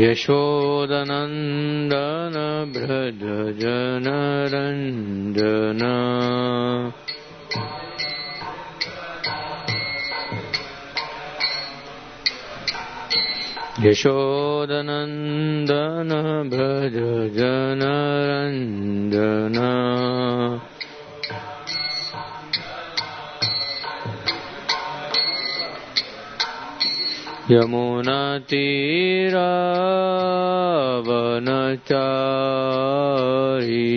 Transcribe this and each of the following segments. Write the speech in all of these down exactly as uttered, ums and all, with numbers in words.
यशोदनन्दन व्रज जनरञ्जन यशोदनन्दन व्रज जनरञ्जन यमुनातीरावनचारी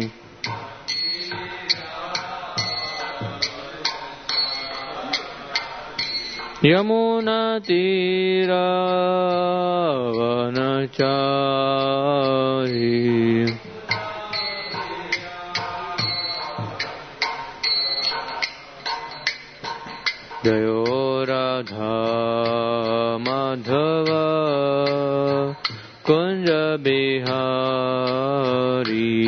यमुनातीरावनचारी जयो राधा माधव कुंज बिहारी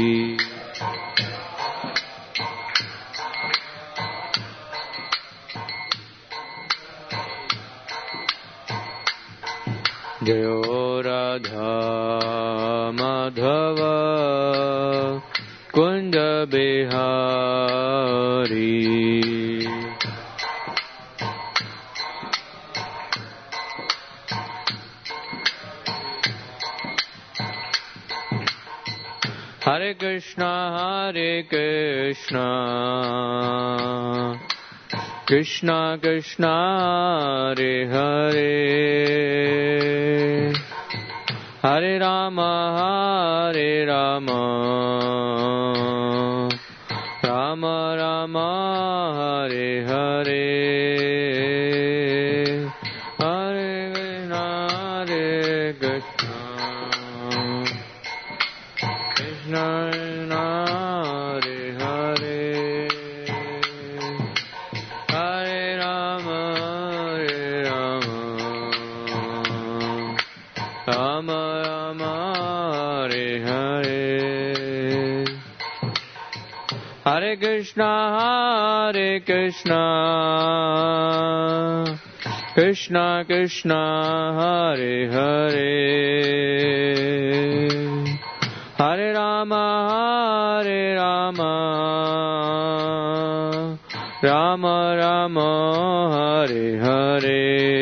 जयो राधा माधव कुंज बिहारी हरे कृष्णा हरे कृष्णा कृष्णा कृष्णा हरे हरे हरे राम हरे राम राम राम हरे हरे हरे कृष्णा हरे कृष्णा कृष्णा हरे हरे हरे राम हरे राम राम राम हरे हरे हरे कृष्णा हरे कृष्णा कृष्णा कृष्णा हरे हरे हरे राम हरे राम राम राम हरे हरे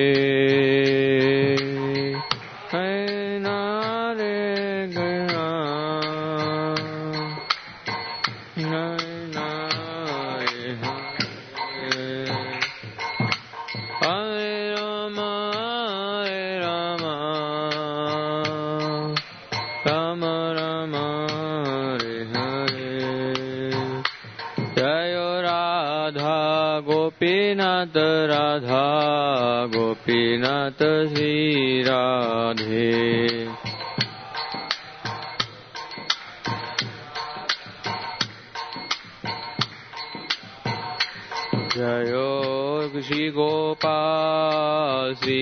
गोपीनाथ राधा गोपीनाथ श्री राधे जयो श्री गोपाल श्री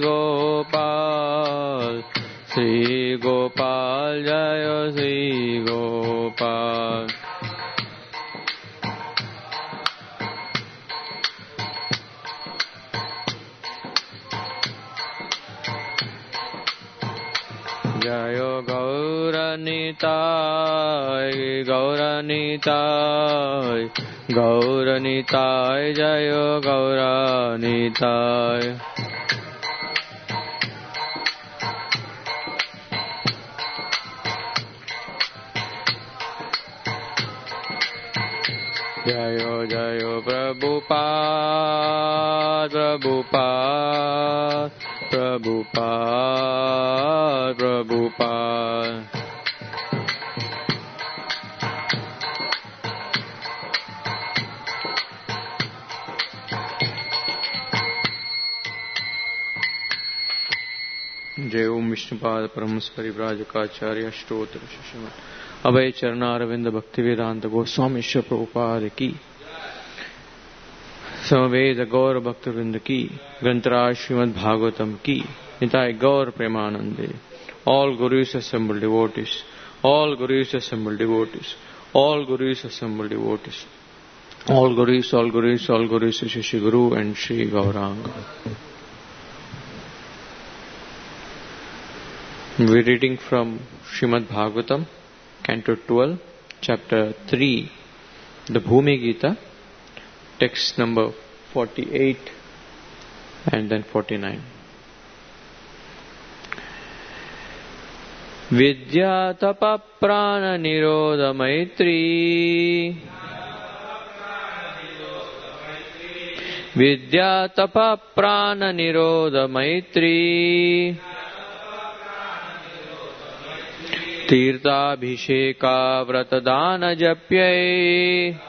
गोपाल श्री गोपाल जय श्री गोपाल जयो गौरनिताय गौरनिताय गौरनिताय जयो गौरनिताय जयो जयो प्रभुपाद प्रभुपाद प्रभुपाद प्रभुपाद जय ओम विष्णुपाद परमहंस परिव्राजकाचार्य अष्टोत्तर श्रीमद् अभय चरणारविंद भक्ति वेदांत गोस्वामी श्री प्रभुपाद की समवेद गौर भक्तवृंद की ग्रंथराज श्रीमद् भागवतम की निताय गौर प्रेमानंदे all gurus assembled devotees all gurus assembled devotees all gurus assembled devotees all gurus all gurus all gurus Shri Shri Guru and Shri Gauranga We're reading from Srimad Bhagavatam, Canto twelve, Chapter three, the Bhumi Gita, text number forty-eight and then forty-nine. Vidya tapa prana nirodha maitri Vidya tapa prana nirodha maitri Tirtha abhisheka vratadana japyai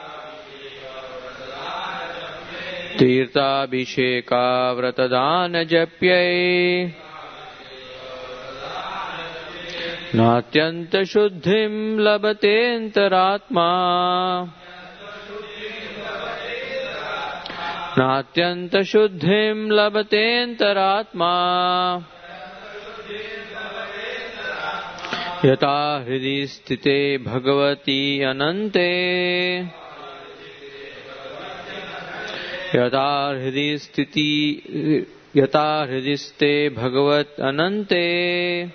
Tirtha abhisheka vratadana japyai Natyanta shuddhim labate antaratma Natyanta shuddhim labate antaratma Yata hridi sthite bhagavati anante Yata hridi sthiti Yata hridi sthite bhagavat anante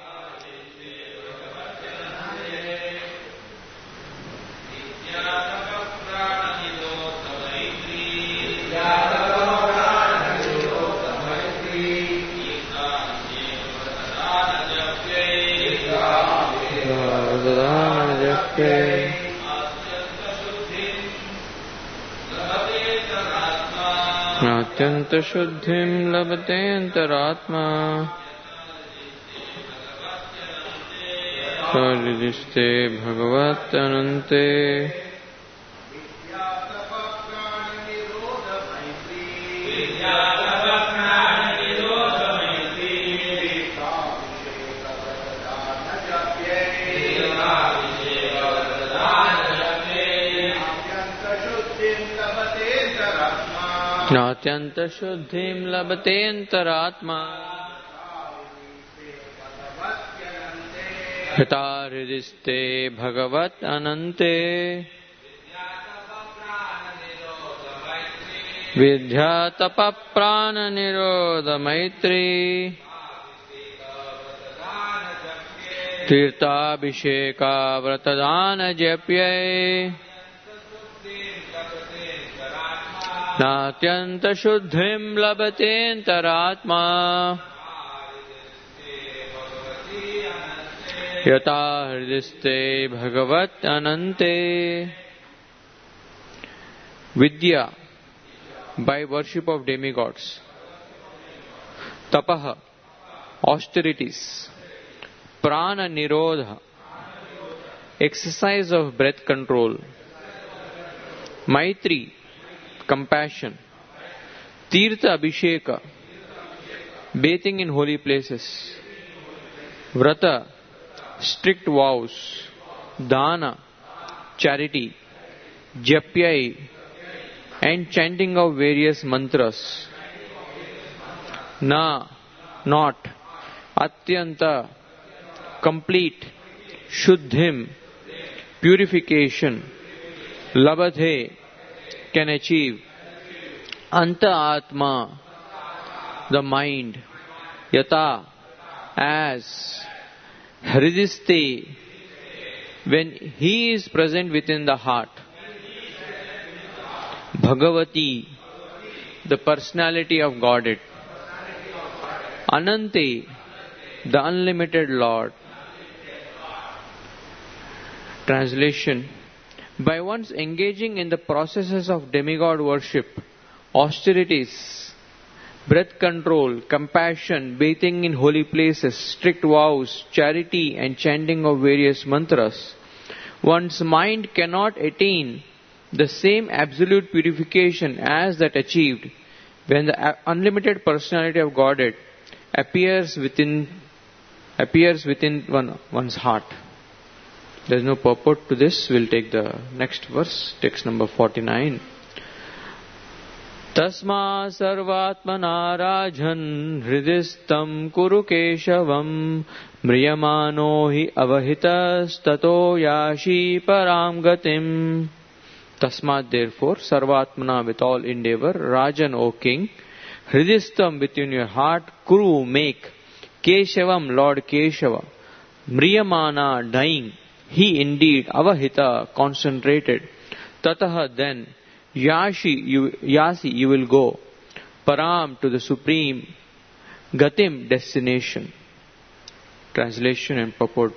Natyanta shuddhim labate antaratma Saridiste bhagavat anante Natyanta shuddhim labate antaratma Yata hridiste bhagavat anante Vidya tapa prana nirodha maitri Tirtha abhisheka vratadana japyai Natyanta shuddhim labate antaratma Yata hridiste bhagavat anante Vidya, by worship of demigods. Tapaha, austerities. Prana nirodha, exercise of breath control. Maitri, compassion. Tirtha abhisheka, bathing in holy places. Vrata, strict vows. Dana, charity. Japyai, and chanting of various mantras. Na, not. Atyanta, complete. Shuddhim, purification. Labadhe, can achieve. Anta Atma, the mind. Yata, as. Hridiste, when he is present within the heart. Bhagavati, the personality of Godhead. Anante, the unlimited Lord. Translation. By one's engaging in the processes of demigod worship, austerities, breath control, compassion, bathing in holy places, strict vows, charity and chanting of various mantras, one's mind cannot attain the same absolute purification as that achieved when the unlimited personality of Godhead appears within appears within one, one's heart. There is no purport to this. We'll take the next verse, text number forty-nine. Tasma sarvatmana rajan hridistam kuru keshavam mriyamano hi avahitas tato yashi param gatim. Tasmat, therefore, sarvatmana, with all endeavor, rajan, O king, hridistam, within your heart, kuru, make, keshavam, Lord Keshava, Mriyamana, dying, he indeed, avahita, concentrated. Tataha, then, yashi, you, yasi, you will go. Param, to the supreme. Gatim, destination. Translation and purport.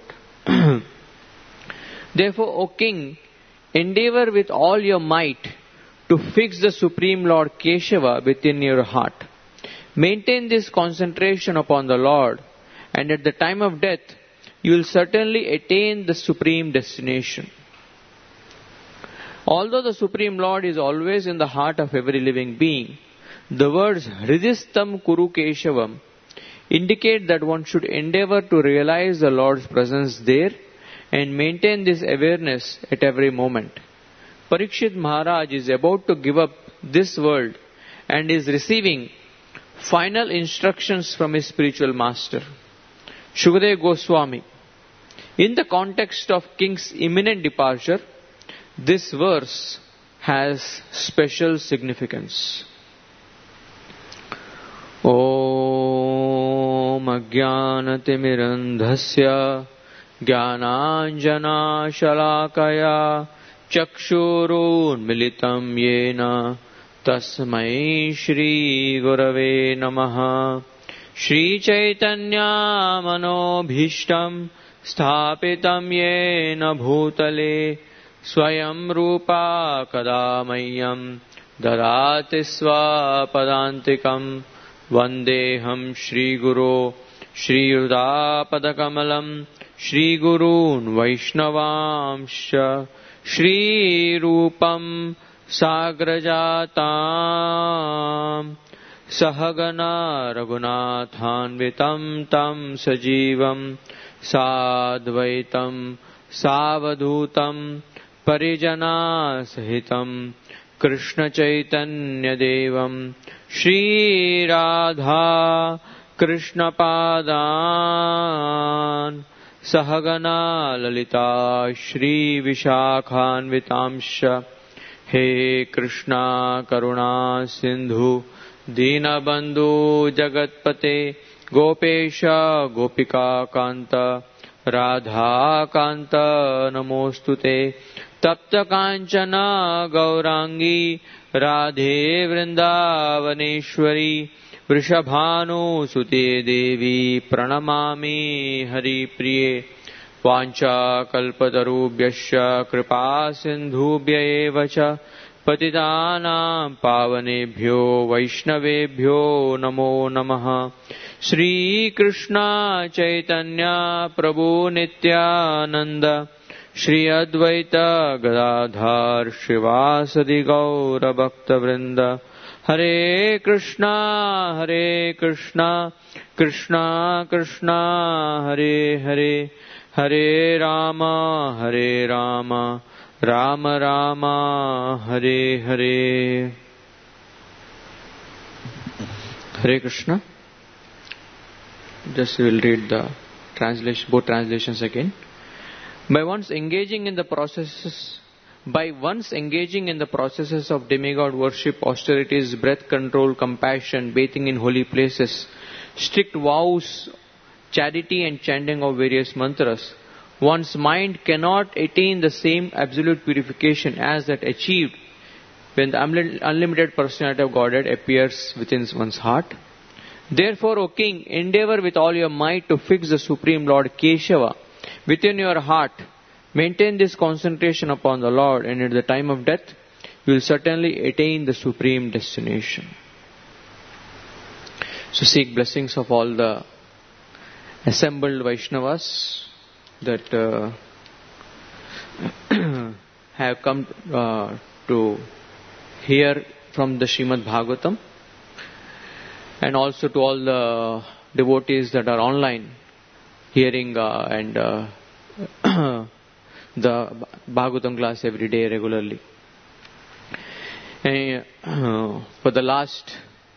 Therefore, O king, endeavor with all your might to fix the Supreme Lord Keshava within your heart. Maintain this concentration upon the Lord, and at the time of death, you will certainly attain the supreme destination. Although the Supreme Lord is always in the heart of every living being, the words Hridistam Kuru Keshavam indicate that one should endeavor to realize the Lord's presence there and maintain this awareness at every moment. Parikshit Maharaj is about to give up this world and is receiving final instructions from his spiritual master, Shukadeva Goswami. In the context of king's imminent departure, this verse has special significance. Om Ajnanatimirandhasya Jnananjana Shalakaya Chakshurun Militam Yena Tasmai Shri Gurave Namaha Shri Chaitanya Manobhishtam Sthapitam Yena Bhutale Swayam Rupa Kadamayam Dadati Swapadantikam Vandeham Shri Guru Shri Udapadakamalam Shri Gurun Vaishnavamsha Shri Rupam Sagrajatam Sahagana Raghunathanvitam Tam Sajivam Sadvaitam Savadhutam Parijana Sahitam Krishna Chaitanya Devam Shri Radha Krishna Padan Sahagana Lalita Shri Vishakhanvitamsha He Krishna Karuna Sindhu Dinabandhu Jagatpate Gopesha Gopika Kanta Radha Kanta Namostute Tapta Kanchana Gaurangi Radhe Vrindavaneshwari Vrishabhanu Sute Devi Pranamami Hari Priye Vancha Kalpatarubhyasya Kripa Sindhubhya Evacha Patitanam Pavanebhyo Vaishnavebhyo Namo Namaha Shri Krishna Chaitanya Prabhu Nityananda Shri Advaita Gadadhar Shivasadi Gaura Bhakta Vrinda Hare Krishna Hare Krishna Krishna Krishna Hare Hare Hare Rama Hare Rama Rama Rama Hare Hare. Hare Krishna. Just we will read the translation, both translations again. By once engaging in the processes, by once engaging in the processes of demigod worship, austerities, breath control, compassion, bathing in holy places, strict vows, charity and chanting of various mantras, one's mind cannot attain the same absolute purification as that achieved when the unlimited personality of Godhead appears within one's heart. Therefore, O king, endeavor with all your might to fix the Supreme Lord Keshava within your heart. Maintain this concentration upon the Lord, and at the time of death, you will certainly attain the supreme destination. So seek blessings of all the assembled Vaishnavas that uh, have come uh, to hear from the Srimad Bhagavatam, and also to all the devotees that are online hearing uh, and uh, the Bhagavatam class every day regularly. And, uh, for the last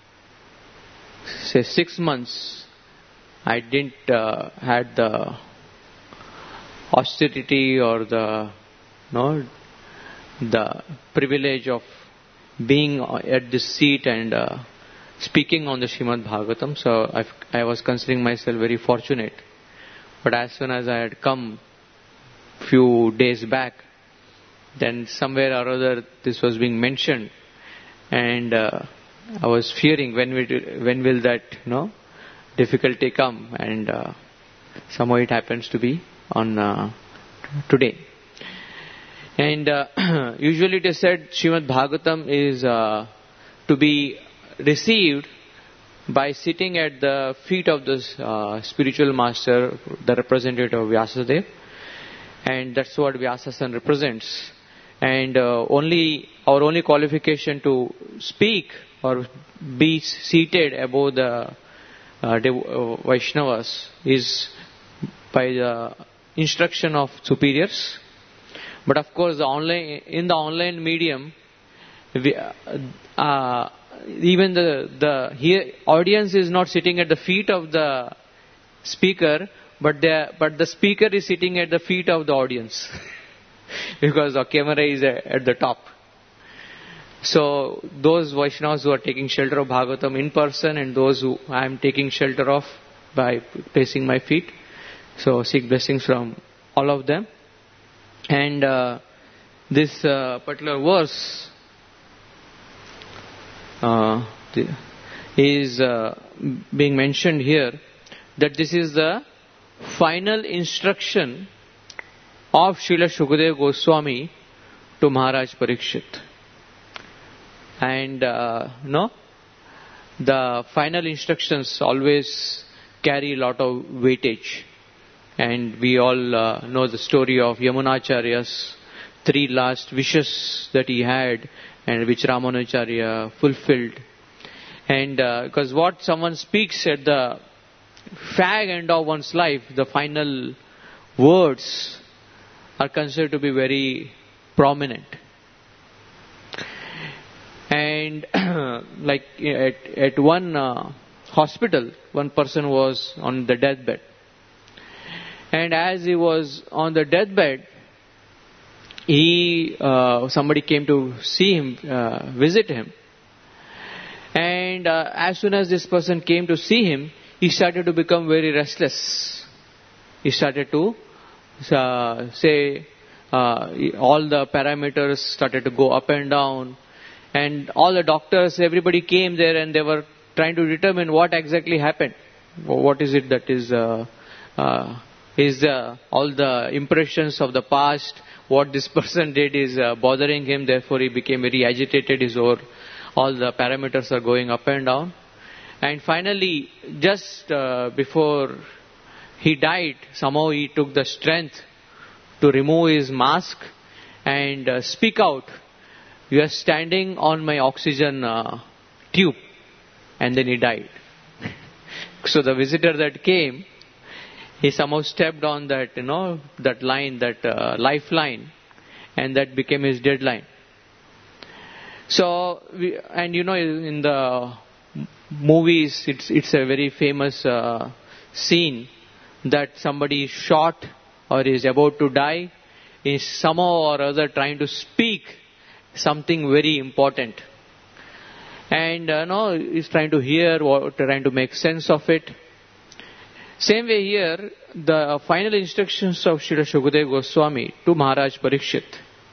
say six months, I didn't uh, had the austerity or the no the privilege of being at this seat and uh, speaking on the Srimad Bhagavatam. So I've, I was considering myself very fortunate. But as soon as I had come few days back, then somewhere or other this was being mentioned, and uh, I was fearing when will when will that you know difficulty come, and uh, somehow it happens to be on uh, today. And uh, usually it is said Srimad Bhagavatam is uh, to be received by sitting at the feet of the uh, spiritual master, the representative of Vyasadeva, and that's what Vyasasan represents. And uh, only our only qualification to speak or be seated above the uh, Dev- uh, Vaishnavas is by the instruction of superiors. But of course, the online in the online medium, we, uh, uh, even the the here audience is not sitting at the feet of the speaker, but the but the speaker is sitting at the feet of the audience because the camera is at the top. So those Vaishnavas who are taking shelter of Bhagavatam in person, and those who I am taking shelter of by placing my feet. So seek blessings from all of them. And uh, this uh, particular verse uh, is uh, being mentioned here, that this is the final instruction of Srila Shukadeva Goswami to Maharaj Parikshit. And uh, no, the final instructions always carry a lot of weightage. And we all uh, know the story of Yamunacharya's three last wishes that he had, and which Ramanujacharya fulfilled. And uh, because what someone speaks at the fag end of one's life, the final words are considered to be very prominent. And like at, at one uh, hospital, one person was on the deathbed. And as he was on the deathbed, he uh, somebody came to see him, uh, visit him. And uh, as soon as this person came to see him, he started to become very restless. He started to uh, say uh, all the parameters started to go up and down. And all the doctors, everybody came there, and they were trying to determine what exactly happened. What is it that is... Uh, uh, Is the, all the impressions of the past, what this person did is uh, bothering him, therefore he became very agitated, his or all the parameters are going up and down. And finally, just uh, before he died, somehow he took the strength to remove his mask and uh, speak out, "You are standing on my oxygen uh, tube." And then he died. So the visitor that came, he somehow stepped on that, you know, that line, that uh, lifeline, and that became his deadline. So, we, and you know, in the movies, it's it's a very famous uh, scene that somebody is shot or is about to die, is somehow or other trying to speak something very important, and uh, no, is trying to hear, or trying to make sense of it. Same way here, the final instructions of Srila Shukadeva Goswami to Maharaj Parikshit,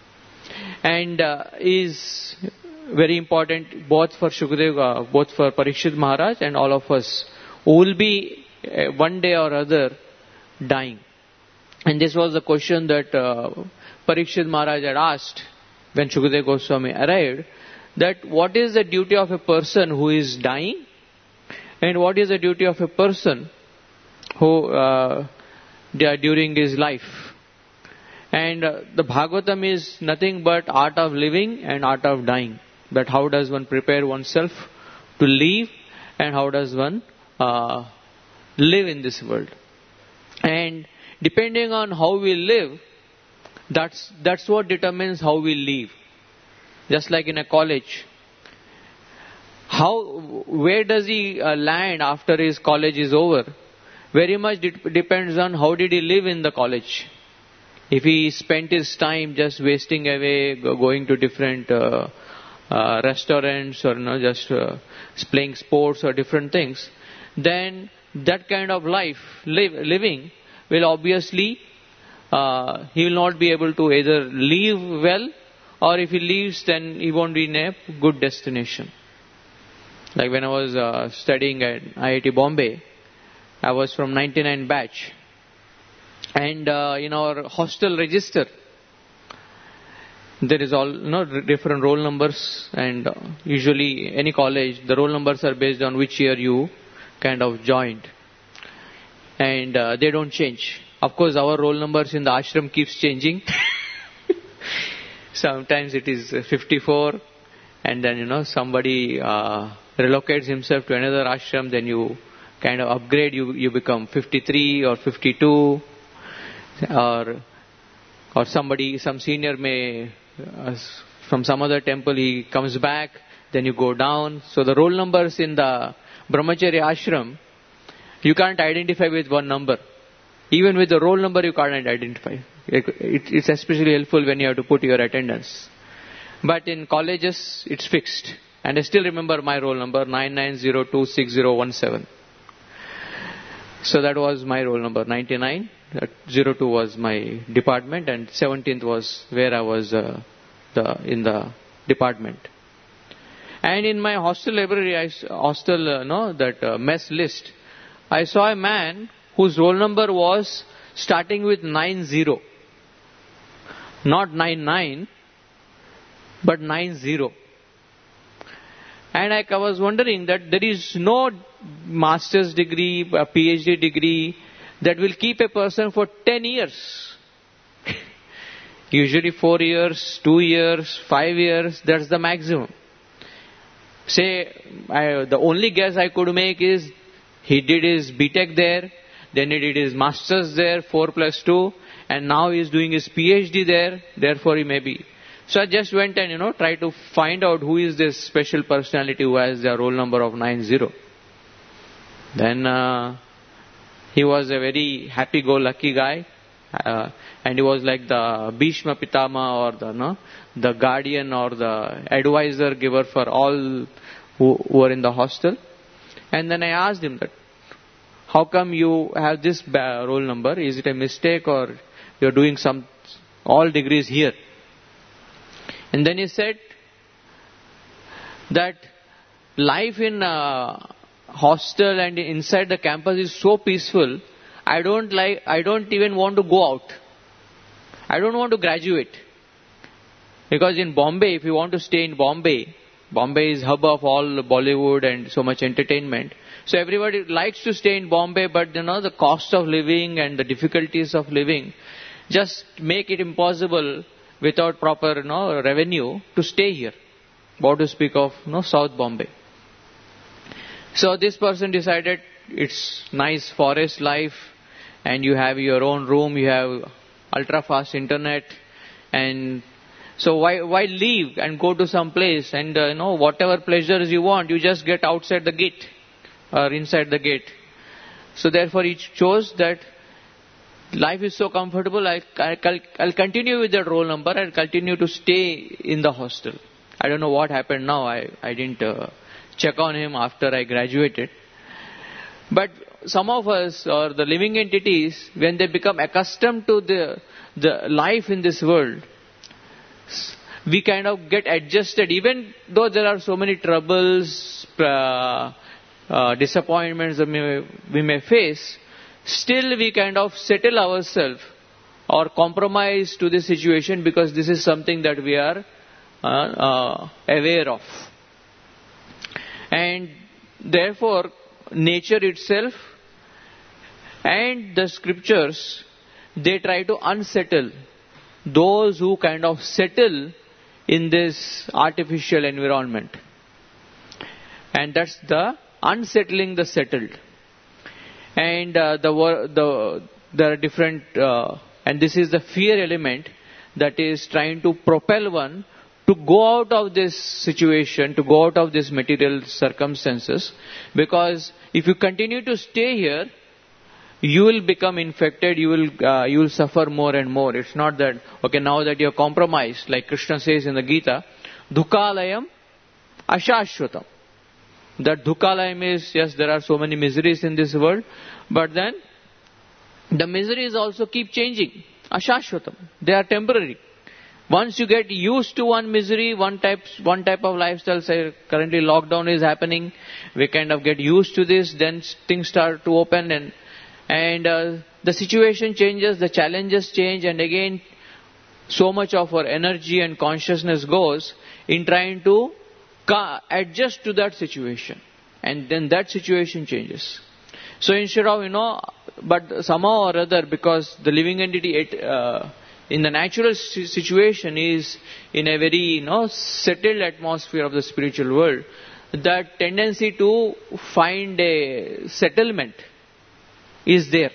and uh, is very important both for Shukadeva, both for Parikshit Maharaj and all of us who will be uh, one day or other dying. And this was the question that uh, Parikshit Maharaj had asked when Shukadeva Goswami arrived, that what is the duty of a person who is dying, and what is the duty of a person who uh, during his life. And uh, the Bhagavatam is nothing but art of living and art of dying. That how does one prepare oneself to live, and how does one uh, live in this world. And depending on how we live, that's that's what determines how we live. Just like in a college, how where does he uh, land after his college is over? Very much de- depends on how did he live in the college. If he spent his time just wasting away, go- going to different uh, uh, restaurants, or you know, just uh, playing sports or different things, then that kind of life, live, living will obviously, uh, he will not be able to either leave well, or if he leaves, then he won't be in a good destination. Like when I was uh, studying at I I T Bombay, I was from ninety-nine batch. And uh, in our hostel register, there is all you know, different roll numbers, and uh, usually any college, the roll numbers are based on which year you kind of joined. And uh, they don't change. Of course, our roll numbers in the ashram keeps changing. Sometimes it is fifty-four, and then, you know, somebody uh, relocates himself to another ashram, then you kind of upgrade, you you become fifty-three or fifty-two, or or somebody, some senior may, uh, from some other temple, he comes back, then you go down. So the roll numbers in the Brahmacharya ashram, you can't identify with one number. Even with the roll number, you can't identify. It, it, it's especially helpful when you have to put your attendance. But in colleges, it's fixed. And I still remember my roll number, nine nine zero two six zero one seven. So that was my roll number, ninety-nine. zero two was my department, and seventeenth was where I was uh, the in the department. And in my hostel library, I, hostel, uh, no, that uh, mess list, I saw a man whose roll number was starting with nine zero. Not nine nine, but nine zero. And I was wondering that there is no master's degree, a PhD degree that will keep a person for ten years. Usually four years, two years, five years, that's the maximum. Say, I, the only guess I could make is he did his B Tech there, then he did his master's there, four plus two, and now he is doing his PhD there, therefore he may be. So I just went and, you know, tried to find out who is this special personality who has the roll number of nine zero. Then uh, he was a very happy-go-lucky guy, uh, and he was like the Bhishma Pitama, or the no, the guardian or the advisor giver for all who, who were in the hostel. And then I asked him that, how come you have this roll number? Is it a mistake, or you're doing some all degrees here? And then he said that life in a hostel and inside the campus is so peaceful, I don't like, I don't even want to go out. I don't want to graduate. Because in Bombay, if you want to stay in Bombay, Bombay is hub of all Bollywood and so much entertainment. So everybody likes to stay in Bombay, but you know, the cost of living and the difficulties of living just make it impossible without proper, you know, revenue to stay here. What to speak of, you know, South Bombay. So this person decided it's nice forest life, and you have your own room, you have ultra fast internet, and so why why leave and go to some place and uh, you know, whatever pleasures you want, you just get outside the gate or inside the gate. So therefore he chose that life is so comfortable, I'll, I'll, I'll continue with that roll number, I'll continue to stay in the hostel. I don't know what happened now, I, I didn't uh, check on him after I graduated. But some of us, or the living entities, when they become accustomed to the, the life in this world, we kind of get adjusted, even though there are so many troubles, uh, uh, disappointments that we may, we may face. Still we kind of settle ourselves or compromise to the situation, because this is something that we are uh, uh, aware of. And therefore nature itself and the scriptures, they try to unsettle those who kind of settle in this artificial environment. And that's the unsettling the settled. And uh, the the there are different, uh, and this is the fear element that is trying to propel one to go out of this situation, to go out of these material circumstances. Because if you continue to stay here, you will become infected, you will uh, you will suffer more and more. It's not that, okay, now that you're compromised, like Krishna says in the Gita, Dukhalayam Ashashvatam. That Dukhalayam is, yes, there are so many miseries in this world, but then The miseries also keep changing. Ashashvatam. They are temporary. Once you get used to one misery, one type, one type of lifestyle, say currently lockdown is happening, we kind of get used to this, then things start to open and, and uh, the situation changes, the challenges change, and again, so much of our energy and consciousness goes in trying to adjust to that situation. And then that situation changes. So instead of, you know, but somehow or other, because the living entity, it, uh, in the natural situation is in a very, you know, settled atmosphere of the spiritual world, that tendency to find a settlement is there.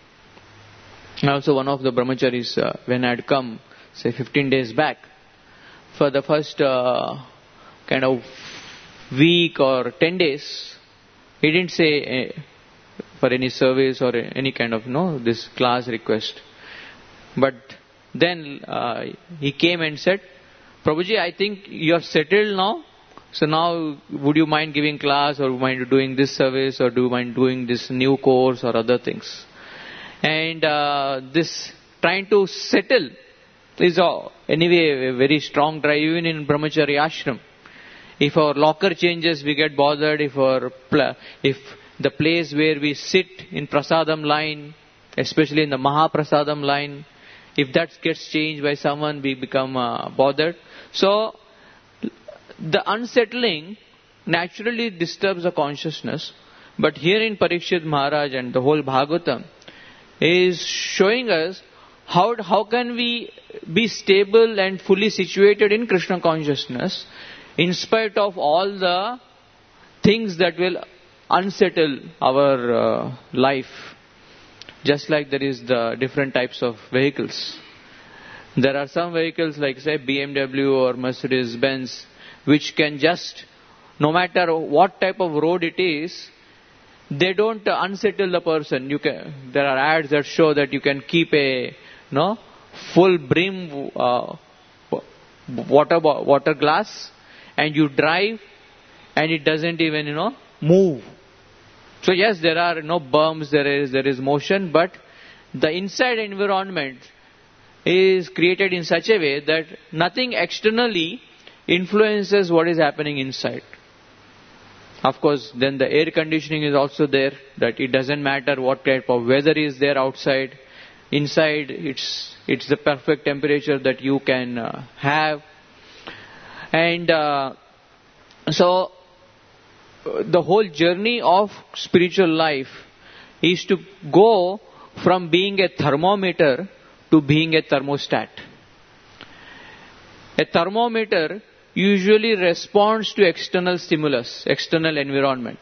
And also one of the brahmacharis, uh, when I had come, say fifteen days back, for the first uh, kind of week or ten days, he didn't say uh, for any service or any kind of, no, this class request. But then uh, he came and said, Prabhuji, I think you are settled now. So now, would you mind giving class, or mind doing this service, or do you mind doing this new course or other things? And uh, this trying to settle is uh, anyway a very strong drive even in brahmachari ashram. If our locker changes, we get bothered. If our pla- if the place where we sit in prasadam line, especially in the mahaprasadam line, if that gets changed by someone, we become uh, bothered. So the unsettling naturally disturbs the consciousness. But here in Parikshit Maharaj and the whole Bhagavatam is showing us how how can we be stable and fully situated in Krishna consciousness in spite of all the things that will unsettle our uh, life. Just like there is the different types of vehicles. There are some vehicles like say B M W or Mercedes Benz, which can just, no matter what type of road it is, they don't uh, unsettle the person. You can, there are ads that show that you can keep a no full brim uh, water water glass and you drive and it doesn't even you know move. So yes, there are no bumps, there is there is motion, but the inside environment is created in such a way that nothing externally influences what is happening inside. Of course, then the air conditioning is also there, that it doesn't matter what type of weather is there outside. Inside, it's it's the perfect temperature that you can uh, have. And uh, so, the whole journey of spiritual life is to go from being a thermometer to being a thermostat. A thermometer usually responds to external stimulus, external environment.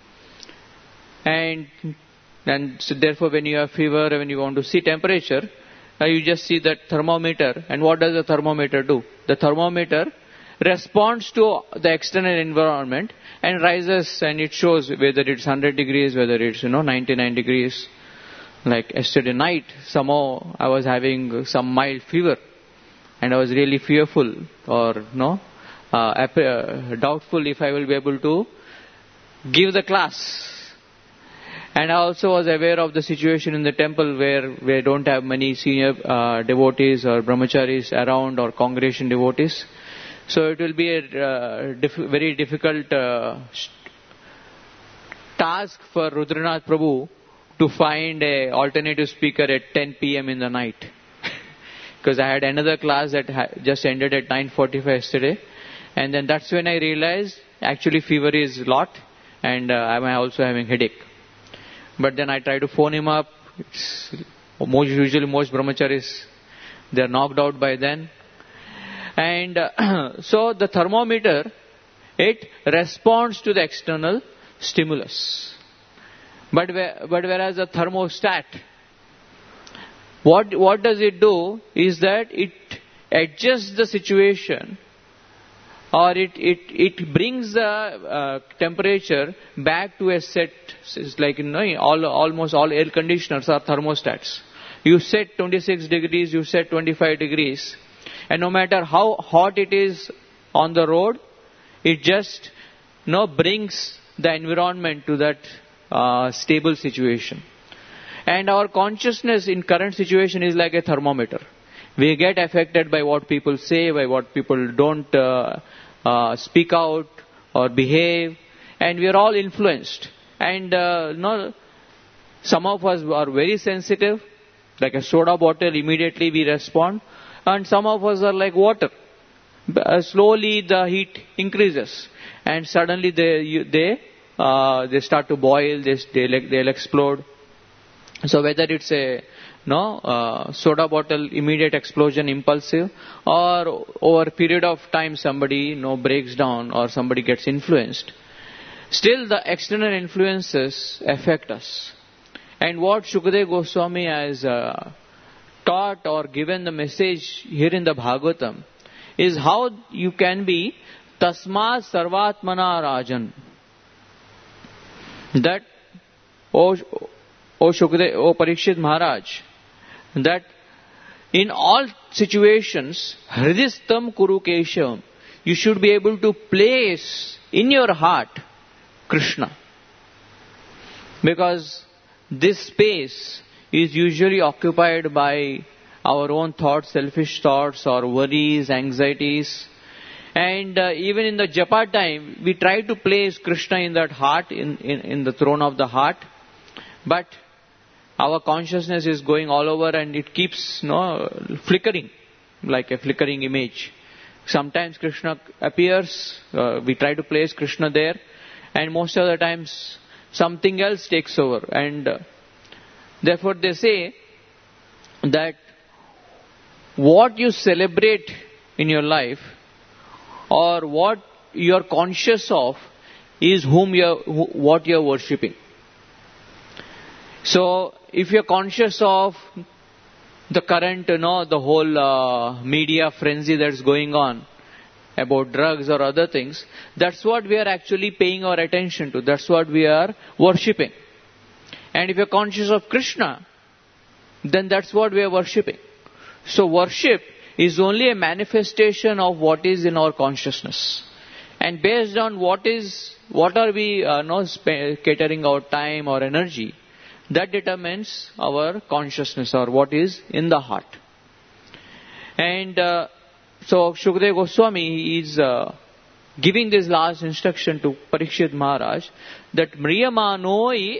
And, and so therefore when you have fever, when you want to see temperature, uh, you just see that thermometer. And what does the thermometer do? The thermometer responds to the external environment and rises, and it shows whether it's one hundred degrees, whether it's you know ninety-nine degrees. Like yesterday night, somehow I was having some mild fever, and I was really fearful or no uh, uh, doubtful if I will be able to give the class. And I also was aware of the situation in the temple where we don't have many senior uh, devotees or brahmacharis around or congregation devotees. So it will be a uh, diff- very difficult uh, task for Rudranath Prabhu to find a alternative speaker at ten p.m. in the night. Because I had another class that ha- just ended at nine forty-five yesterday. And then that's when I realized actually fever is a lot and uh, I'm also having headache. But then I try to phone him up. It's most, usually most brahmacharis, they're knocked out by then. And uh, so the thermometer, it responds to the external stimulus. But, but whereas the thermostat, what, what does it do is that it adjusts the situation, or it, it, it brings the uh, temperature back to a set. It's like, you know, all, almost all air conditioners are thermostats. You set twenty-six degrees, you set twenty-five degrees. And no matter how hot it is on the road, it just you know, brings the environment to that uh, stable situation. And our consciousness in current situation is like a thermometer. We get affected by what people say, by what people don't uh, uh, speak out or behave, and we are all influenced. And uh, no, some of us are very sensitive, like a soda bottle, immediately we respond, and some of us are like water. Uh, slowly the heat increases, and suddenly they you, they uh, they start to boil, they they'll, they'll explode. So whether it's a no uh, soda bottle immediate explosion, impulsive, or over a period of time somebody you know breaks down or somebody gets influenced, still the external influences affect us. And what Shukadeva Goswami has uh, taught or given the message here in the Bhagavatam is how you can be Tasmat Sarvatmana Rajan. That, O, o Shukadeva, O Parikshit Maharaj, that in all situations, Hridistam Kuru Keshavam, you should be able to place in your heart Krishna. Because this space is usually occupied by our own thoughts, selfish thoughts or worries, anxieties. And uh, even in the japa time, we try to place Krishna in that heart, in, in, in the throne of the heart. But our consciousness is going all over and it keeps you know, flickering, like a flickering image. Sometimes Krishna appears, uh, we try to place Krishna there, and most of the times something else takes over. And uh, therefore they say that what you celebrate in your life or what you are conscious of is whom you are, what you are worshipping. So if you are conscious of the current, you know, the whole uh, media frenzy that's going on about drugs or other things, that's what we are actually paying our attention to. That's what we are worshipping. And if you are conscious of Krishna, then that's what we are worshipping. So worship is only a manifestation of what is in our consciousness. And based on what is, what are we uh, not sp- catering our time or energy, that determines our consciousness or what is in the heart. And uh, so Shukadeva Goswami is uh, giving this last instruction to Parikshit Maharaj that Mriyamanoi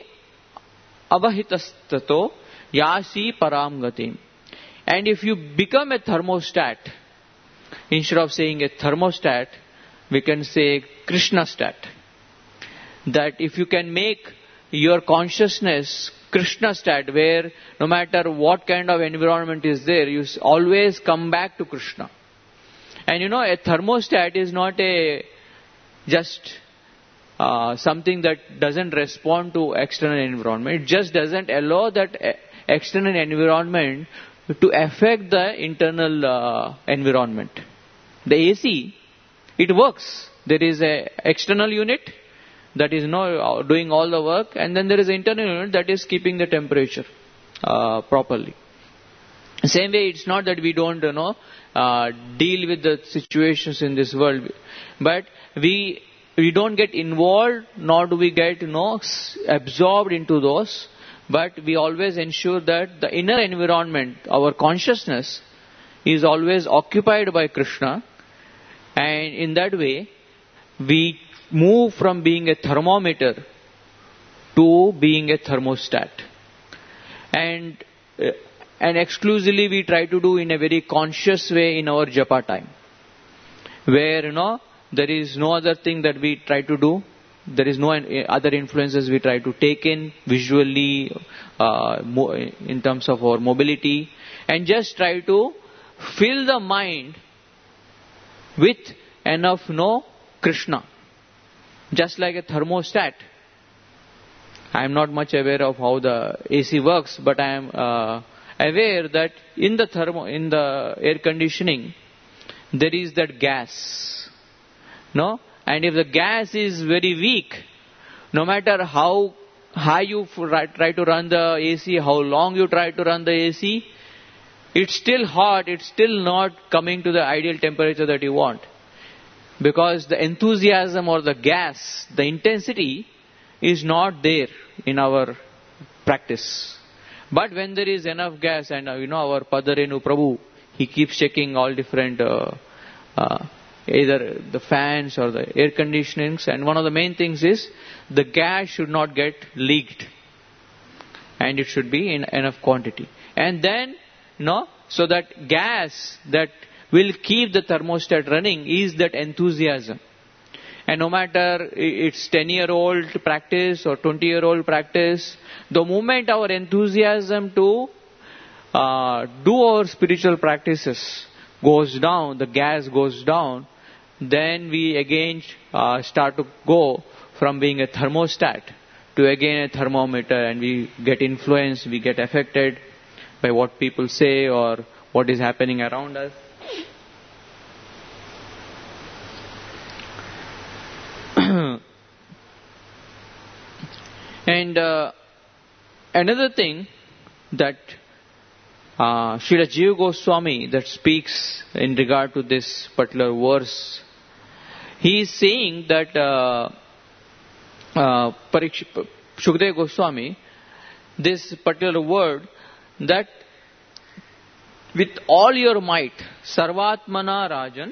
avahitastato yasi param gatim. And if you become a thermostat, instead of saying a thermostat, we can say Krishna stat. That if you can make your consciousness Krishna stat, where no matter what kind of environment is there, you always come back to Krishna. And you know, a thermostat is not a just uh, something that doesn't respond to external environment. It just doesn't allow that external environment to affect the internal uh, environment. The A C, it works. There is a external unit that is now doing all the work, and then there is an internal unit that is keeping the temperature uh, properly. Same way, it's not that we don't, you know, uh, deal with the situations in this world, but we we don't get involved, nor do we get, you know, absorbed into those. But we always ensure that the inner environment, our consciousness, is always occupied by Krishna. And in that way, we move from being a thermometer to being a thermostat. And, uh, and exclusively we try to do in a very conscious way in our japa time. Where, you know, there is no other thing that we try to do. There is no other influences we try to take in visually, uh, in terms of our mobility, and just try to fill the mind with enough no Krishna. Just like a thermostat. I am not much aware of how the A C works, but I am uh, aware that in the thermo, in the air conditioning, there is that gas. No? And if the gas is very weak, no matter how high you try to run the A C, how long you try to run the A C, it's still hot, it's still not coming to the ideal temperature that you want. Because the enthusiasm or the gas, the intensity is not there in our practice. But when there is enough gas, and uh, you know our Padarenu Prabhu, he keeps checking all different, uh, uh, either the fans or the air conditionings, and one of the main things is the gas should not get leaked, and it should be in enough quantity. And then, you know, so that gas that will keep the thermostat running is that enthusiasm. And no matter it's ten year old practice or twenty year old practice, the moment our enthusiasm to uh, do our spiritual practices goes down, the gas goes down, then we again uh, start to go from being a thermostat to again a thermometer, and we get influenced, we get affected by what people say or what is happening around us. And uh, another thing that uh, Srila Jiva Goswami that speaks in regard to this particular verse, he is saying that uh, uh, Pariksh- Shukadeva Goswami, this particular word, that with all your might, Sarvatmana Rajan,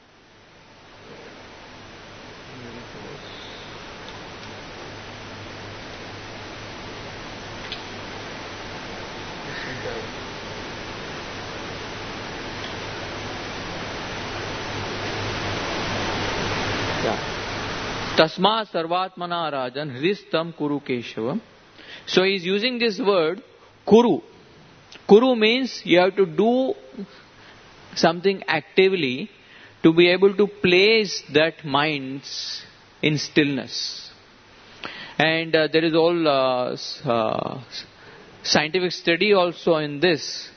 Tasma Sarvatmana Rajan Hristam Kuru Keshavam. So he is using this word Kuru. Kuru means you have to do something actively to be able to place that mind in stillness. And uh, there is all uh, uh, scientific study also in this,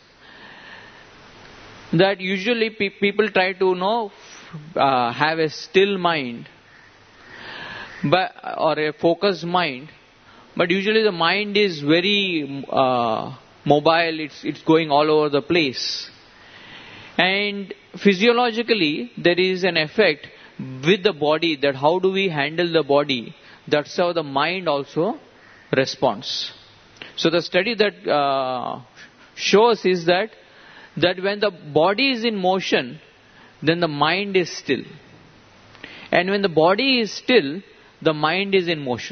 that usually pe- people try to know uh, have a still mind, but or a focused mind, but usually the mind is very uh, mobile, it's it's going all over the place. And physiologically there is an effect with the body, that how do we handle the body, that's how the mind also responds. So the study that uh, shows is that that when the body is in motion, then the mind is still, and when the body is still, the mind is in motion.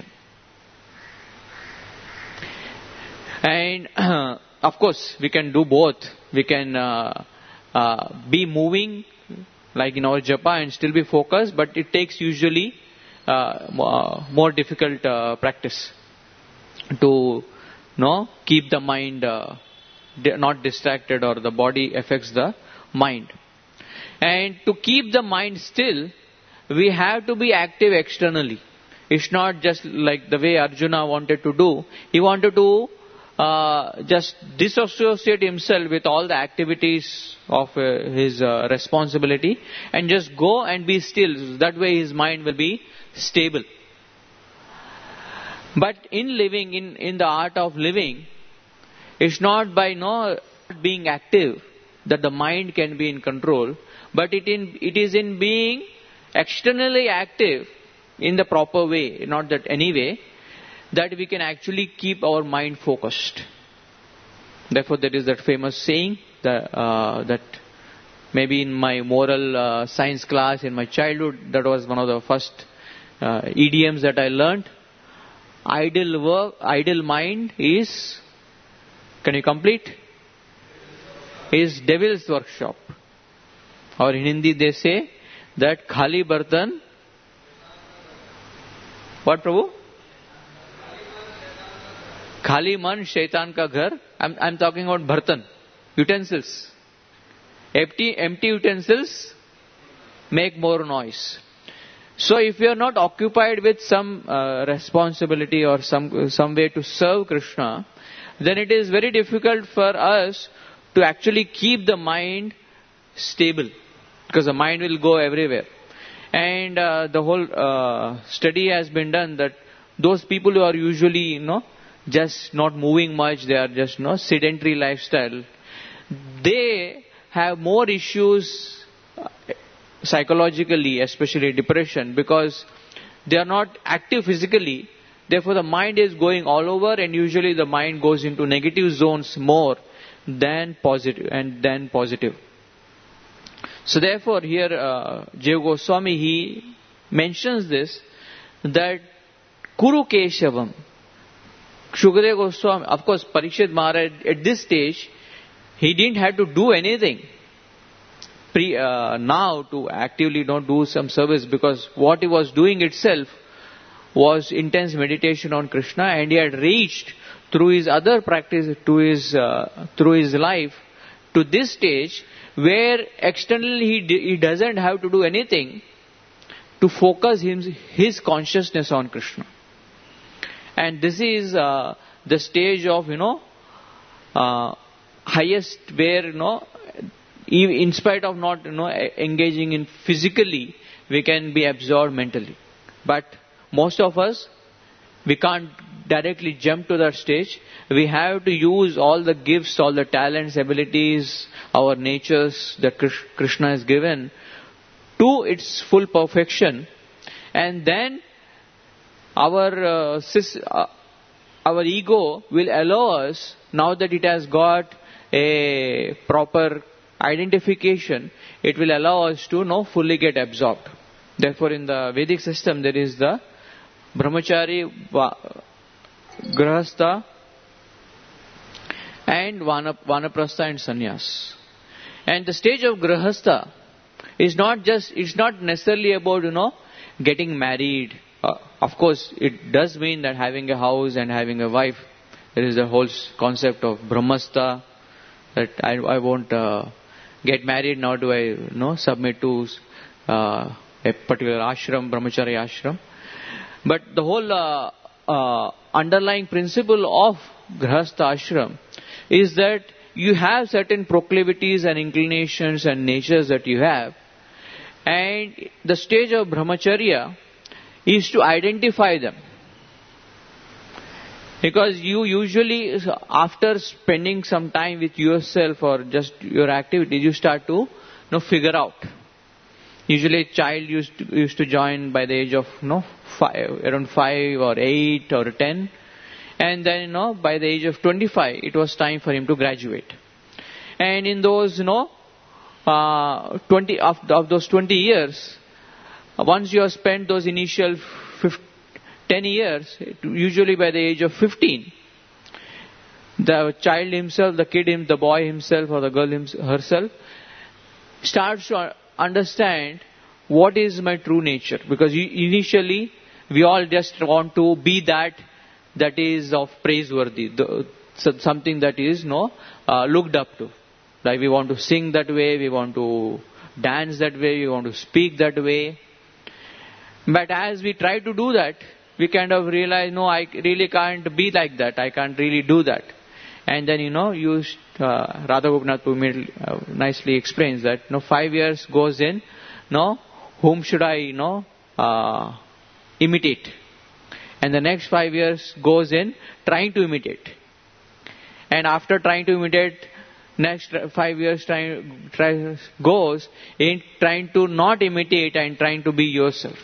And uh, of course we can do both. We can uh, uh, be moving like in our japa and still be focused, but it takes usually uh, more, more difficult uh, practice to know keep the mind uh, di- not distracted, or the body affects the mind. And to keep the mind still, we have to be active externally. It's not just like the way Arjuna wanted to do. He wanted to uh, just disassociate himself with all the activities of uh, his uh, responsibility and just go and be still. That way his mind will be stable. But in living, in, in the art of living, it's not by not being active that the mind can be in control, but it, in, it is in being externally active in the proper way, not that any way, that we can actually keep our mind focused. Therefore, there is that famous saying that, uh, that maybe in my moral uh, science class in my childhood, that was one of the first uh, idioms that I learned. Idle work, idle mind is, can you complete? Is devil's workshop. Or in Hindi they say that khali bartan. What, Prabhu? Khali man shaitan ka ghar. I'm, I'm talking about bhartan, utensils. Empty, empty utensils make more noise. So if you are not occupied with some uh, responsibility or some some way to serve Krishna, then it is very difficult for us to actually keep the mind stable, because the mind will go everywhere. And uh, the whole uh, study has been done that those people who are usually, you know, just not moving much, they are just, you know, sedentary lifestyle, they have more issues uh, psychologically, especially depression, because they are not active physically, Therefore the mind is going all over, and usually the mind goes into negative zones more than positive and then positive. So therefore here uh, Jiva Goswami, he mentions this, that Kuru Keshavam. Shukadeva Goswami, of course Parikshit Maharaj at this stage, he didn't have to do anything pre, uh, now to actively not do some service, because what he was doing itself was intense meditation on Krishna, and he had reached through his other practice, to his uh, through his life, to this stage where externally he, d- he doesn't have to do anything to focus his, his consciousness on Krishna. And this is uh, the stage of, you know, uh, highest where, you know, in spite of not, you know, engaging in physically, we can be absorbed mentally. But most of us, we can't directly jump to that stage. We have to use all the gifts, all the talents, abilities, our natures that Krishna has given to its full perfection. And then our uh, sis, uh, our ego will allow us, now that it has got a proper identification, it will allow us to, you know, fully get absorbed. Therefore in the Vedic system there is the Brahmachari, Grahastha, and Vanaprastha and Sannyas. And the stage of Grahastha is not just, it's not necessarily about, you know, getting married. Uh, of course, it does mean that having a house and having a wife. There is the whole concept of Brahmastha, that I, I won't uh, get married, now do I, you know, submit to uh, a particular ashram, Brahmachari ashram. But the whole uh, uh, underlying principle of Grahastha ashram is that you have certain proclivities and inclinations and natures that you have, and the stage of Brahmacharya is to identify them. Because you usually, after spending some time with yourself or just your activities, you start to, you know, figure out. Usually a child used to, used to join by the age of, you know, five, around five or eight or ten. And then, you know, by the age of twenty-five, it was time for him to graduate. And in those, you know, uh, twenty of, of those twenty years, once you have spent those initial fifteen, ten years, usually by the age of fifteen, the child himself, the kid, him, the boy himself or the girl himself, herself, starts to understand what is my true nature. Because initially, we all just want to be that, that is of praiseworthy, the, something that is, no, uh, looked up to. Like we want to sing that way, we want to dance that way, we want to speak that way. But as we try to do that, we kind of realize, no, I really can't be like that. I can't really do that. And then, you know, you, uh, Radha Gopinath Puri uh, nicely explains that, you know, five years goes in, no, whom should I, you know, uh, imitate? And the next five years goes in trying to imitate. And after trying to imitate, next five years try, try, goes in trying to not imitate and trying to be yourself.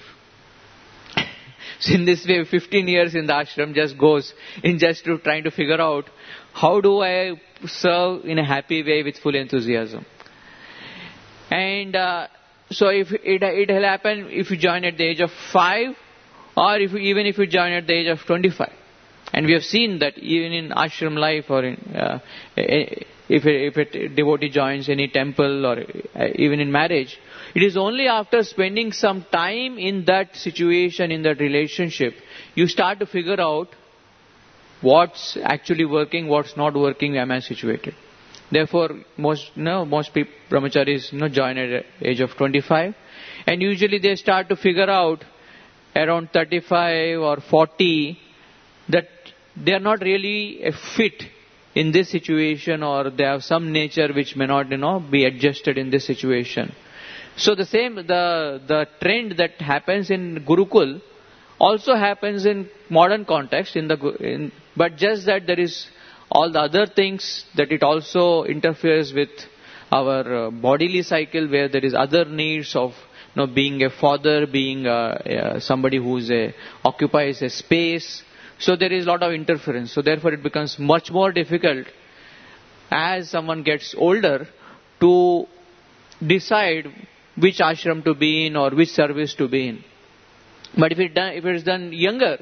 So in this way, fifteen years in the ashram just goes in just to trying to figure out how do I serve in a happy way with full enthusiasm. And uh, so if it it will happen if you join at the age of five, or if you, even if you join at the age of twenty-five. And we have seen that even in ashram life, or in, uh, if a, if a devotee joins any temple, or uh, even in marriage, it is only after spending some time in that situation, in that relationship, you start to figure out what's actually working, what's not working, where am I situated. Therefore, most you know, most people, brahmacharis, you know, join at the age of twenty-five, and usually they start to figure out around thirty-five or forty that they are not really a fit in this situation, or they have some nature which may not, you know, be adjusted in this situation. So the same, the the trend that happens in Gurukul also happens in modern context, in the in, but just that there is all the other things that it also interferes with our uh, bodily cycle, where there is other needs of, you know, being a father, being uh, uh, somebody who is a occupies a space, So there is a lot of interference. So therefore it becomes much more difficult as someone gets older to decide which ashram to be in or which service to be in. But if it done, if it is done younger,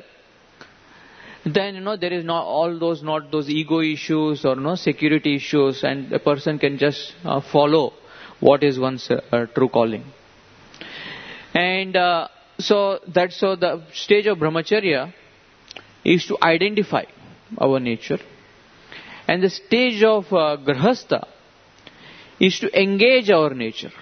then you know there is not all those not those ego issues or no security issues, and a person can just uh, follow what is one's uh, uh, true calling. And uh, so that's so the stage of brahmacharya is to identify our nature, and the stage of uh, grahastha is to engage our nature.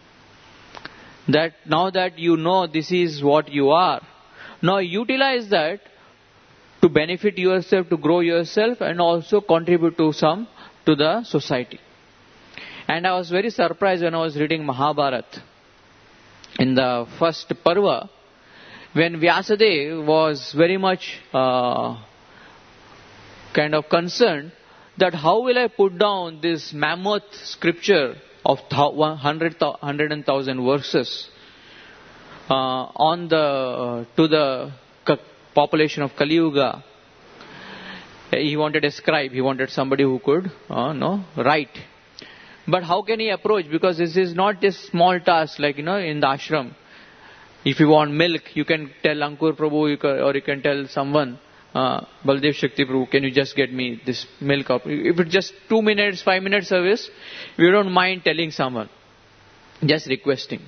That now that you know this is what you are, now utilize that to benefit yourself, to grow yourself, and also contribute to some to the society. And I was very surprised when I was reading Mahabharata in the first Parva, when Vyasadeva was very much uh, kind of concerned that how will I put down this mammoth scripture of one hundred thousand verses uh, on the uh, to the population of Kali Yuga. He wanted a scribe, he wanted somebody who could uh, no, write. But how can he approach? Because this is not a small task like, you know, in the ashram. If you want milk, you can tell Ankur Prabhu, you can, or you can tell someone, uh, Baldev Shakti Prabhu, can you just get me this milk up? If it's just two minutes, five minutes service, we don't mind telling someone, just requesting.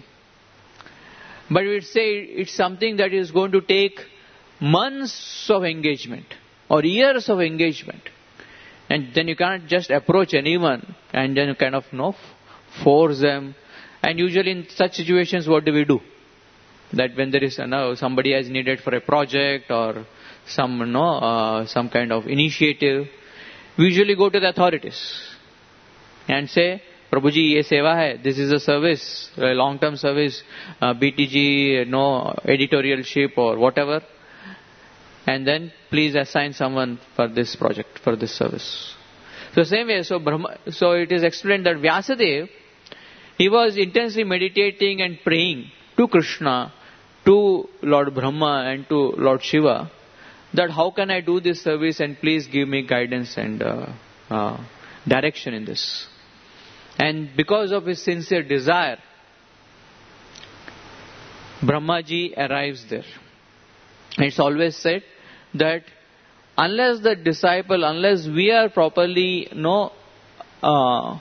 But we say it's something that is going to take months of engagement or years of engagement, and then you can't just approach anyone and then you kind of you know, force them. And usually in such situations, what do we do? That when there is you know, somebody is needed for a project or some you know, uh, some kind of initiative, we usually go to the authorities and say, Prabhuji, ye seva hai, this is a service, a long-term service, uh, B T G, no editorialship or whatever. And then please assign someone for this project, for this service. So same way, so Brahma, so it is explained that Vyasadeva, he was intensely meditating and praying to Krishna, to Lord Brahma and to Lord Shiva, that how can I do this service and please give me guidance and uh, uh, direction in this. And because of his sincere desire, Brahmaji arrives there. It's always said that unless the disciple, unless we are properly no, uh,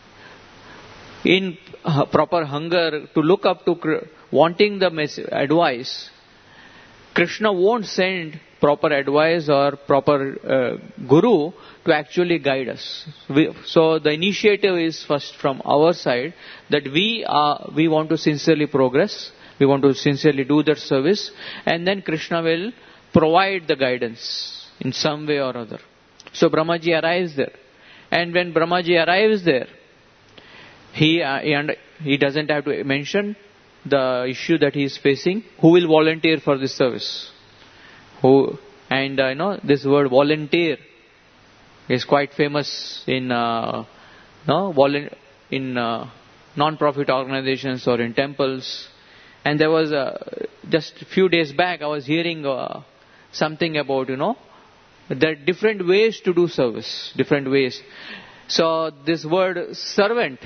in uh, proper hunger to look up to wanting the mess- advice, Krishna won't send proper advice or proper uh, guru to actually guide us. We, so the initiative is first from our side, that we are, we want to sincerely progress, we want to sincerely do that service, and then Krishna will provide the guidance in some way or other. So Brahmaji arrives there, and when Brahmaji arrives there, he uh, he, and he doesn't have to mention the issue that he is facing. Who will volunteer for this service? Who and uh, you know this word volunteer is quite famous in uh, no volu- in uh, non-profit organizations or in temples. And there was uh, just a few days back I was hearing uh, something about you know there are different ways to do service, different ways. So this word servant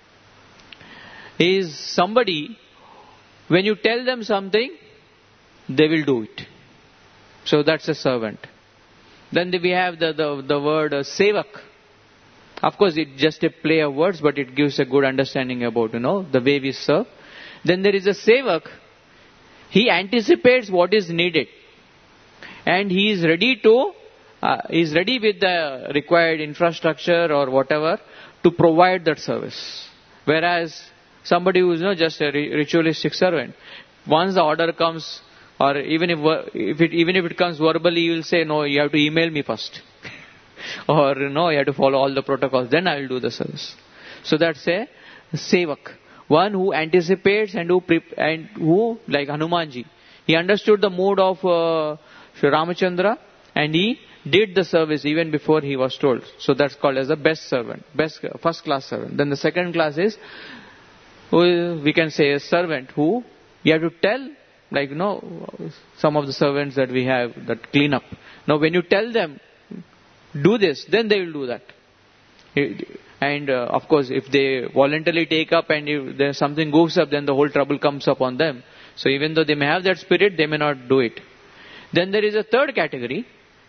is somebody, when you tell them something, they will do it. So that's a servant. Then we have the, the, the word uh, sevak. Of course, it's just a play of words, but it gives a good understanding about, you know, the way we serve. Then there is a sevak. He anticipates what is needed. And he is ready to, uh, he is ready with the required infrastructure or whatever to provide that service. Whereas somebody who is you know, just a ritualistic servant, once the order comes, or even if if it even if it comes verbally, you will say, no, you have to email me first. Or no, you have to follow all the protocols, then I will do the service. So that's a sevak. One who anticipates and who, pre- and who like Hanumanji. He understood the mood of uh, Sri Ramachandra and he did the service even before he was told. So that's called as the best servant, best first class servant. Then the second class is, who we can say a servant who you have to tell like, you know, some of the servants that we have that clean up. Now, when you tell them, do this, then they will do that. And uh, of course, if they voluntarily take up and if there's something goes up, then the whole trouble comes upon them. So even though they may have that spirit, they may not do it. Then there is a third category.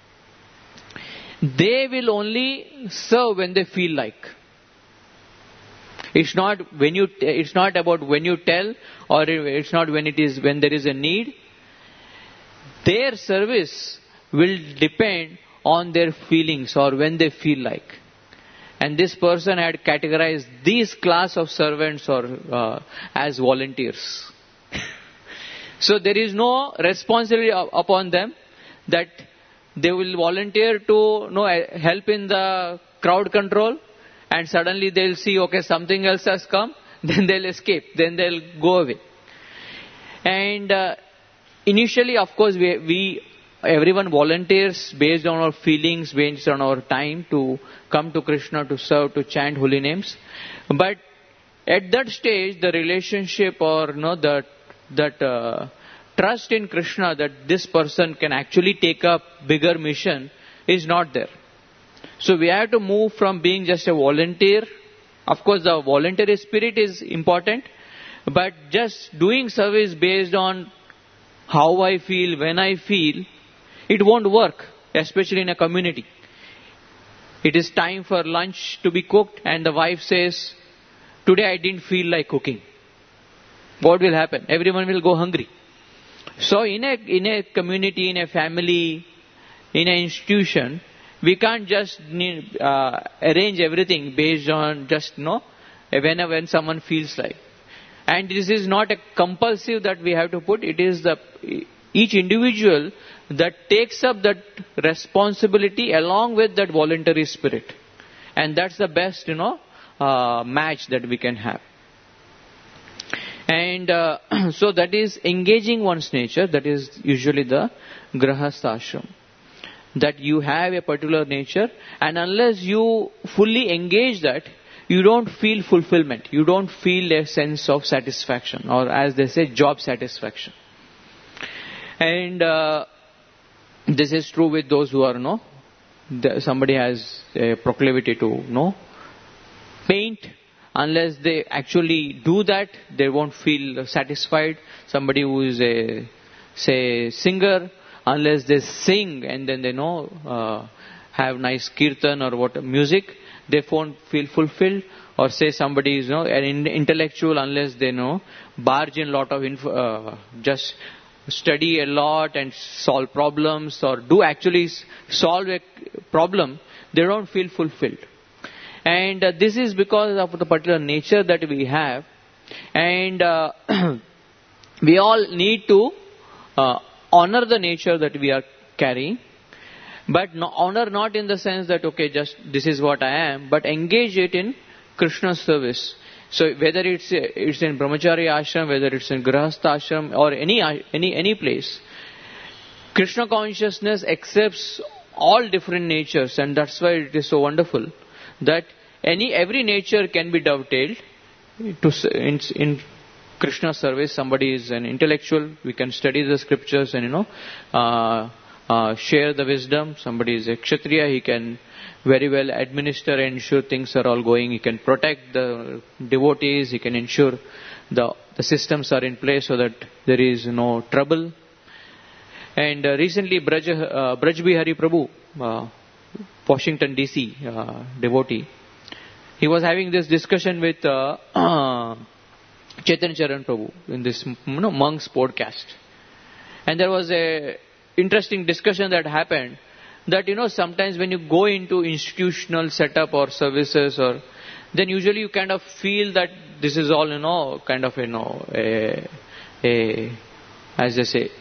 They will only serve when they feel like. It's not when you. It's not about when you tell, or it's not when it is when there is a need. Their service will depend on their feelings or when they feel like. And this person had categorized these class of servants or uh, as volunteers. So there is no responsibility upon them that they will volunteer to you know, help in the crowd control, and suddenly they'll see, okay, something else has come, then they'll escape, then they'll go away. And uh, initially, of course, we, we everyone volunteers based on our feelings, based on our time to come to Krishna, to serve, to chant holy names. But at that stage, the relationship or you know, that that uh, trust in Krishna that this person can actually take up bigger mission is not there. So we have to move from being just a volunteer. Of course, the voluntary spirit is important, but just doing service based on how I feel, when I feel, it won't work, especially in a community. It is time for lunch to be cooked and the wife says, today I didn't feel like cooking. What will happen? Everyone will go hungry. So in a, in a community, in a family, in an institution, we can't just uh, arrange everything based on just, you know, when, when someone feels like. And this is not a compulsive that we have to put. It is the each individual that takes up that responsibility along with that voluntary spirit. And that's the best, you know, uh, match that we can have. And uh, so that is engaging one's nature. That is usually the grahastha ashram. That you have a particular nature, and unless you fully engage that, you don't feel fulfillment. You don't feel a sense of satisfaction, or as they say, job satisfaction. And uh, this is true with those who are, you know, the, somebody has a proclivity to, you know, paint. Unless they actually do that, they won't feel satisfied. Somebody who is a, say, singer, unless they sing and then they know, uh, have nice kirtan or what music, they won't feel fulfilled. Or say somebody is, you know, an intellectual, unless they know, barge in a lot of, inf- uh, just study a lot and solve problems or do actually solve a problem, they don't feel fulfilled. And uh, this is because of the particular nature that we have. And uh, we all need to uh, honor the nature that we are carrying. But no, honor not in the sense that, okay, just this is what I am, but engage it in Krishna's service. So whether it's it's in Brahmachari ashram, whether it's in Grahastha ashram or any any any place, Krishna consciousness accepts all different natures, and that's why it is so wonderful that any every nature can be dovetailed to in, in Krishna service. Somebody is an intellectual, we can study the scriptures and you know uh, uh, share the wisdom. Somebody is a kshatriya, he can very well administer and ensure things are all going. He can protect the devotees. He can ensure the the systems are in place so that there is no trouble. And uh, recently, Braj, uh, Braj Bihari Prabhu, uh, Washington D C uh, devotee, he was having this discussion with uh, uh, Chaitanya Charan Prabhu in this you know, monks podcast. And there was a interesting discussion that happened. That, you know, sometimes when you go into institutional setup or services, or then usually you kind of feel that this is all, you know, kind of, you know, a, a as they say,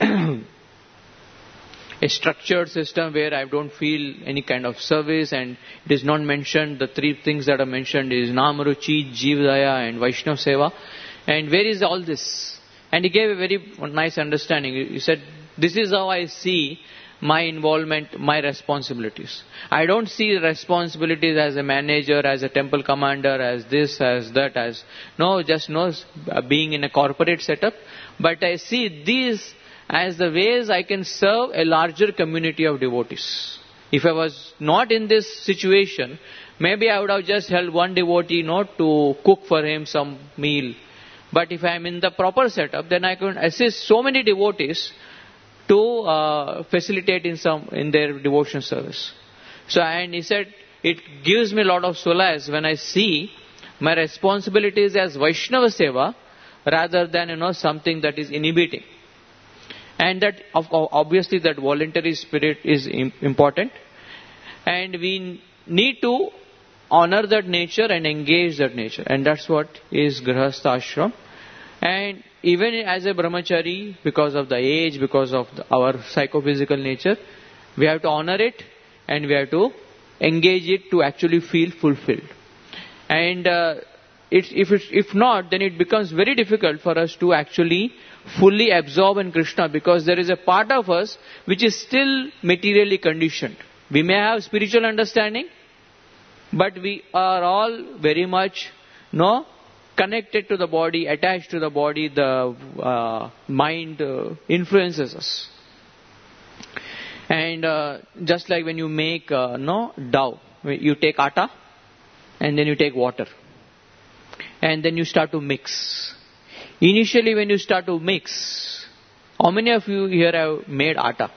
a structured system where I don't feel any kind of service, and it is not mentioned. The three things that are mentioned is Namaruchi, Jivdaya and Vaishnav Seva. And where is all this? And he gave a very nice understanding. He said, this is how I see my involvement, my responsibilities. I don't see responsibilities as a manager, as a temple commander, as this, as that, as no, just no, being in a corporate setup. But I see these as the ways I can serve a larger community of devotees. If I was not in this situation, maybe I would have just held one devotee not to cook for him some meal. But if I am in the proper setup, then I can assist so many devotees to uh, facilitate in some in their devotion service. So, and he said, it gives me a lot of solace when I see my responsibilities as Vaishnava Seva rather than, you know, something that is inhibiting. And that, obviously, that voluntary spirit is important. And we need to honor that nature and engage that nature. And that's what is Grihastha Ashram. And even as a brahmachari, because of the age, because of the, our psychophysical nature, we have to honor it and we have to engage it to actually feel fulfilled. And uh, it's, if, it's, if not, then it becomes very difficult for us to actually fully absorb in Krishna, because there is a part of us which is still materially conditioned. We may have spiritual understanding, but we are all very much no connected to the body, attached to the body. The uh, mind uh, influences us. And uh, just like when you make uh, no dough, you take atta and then you take water. And then you start to mix. Initially when you start to mix, how many of you here have made atta?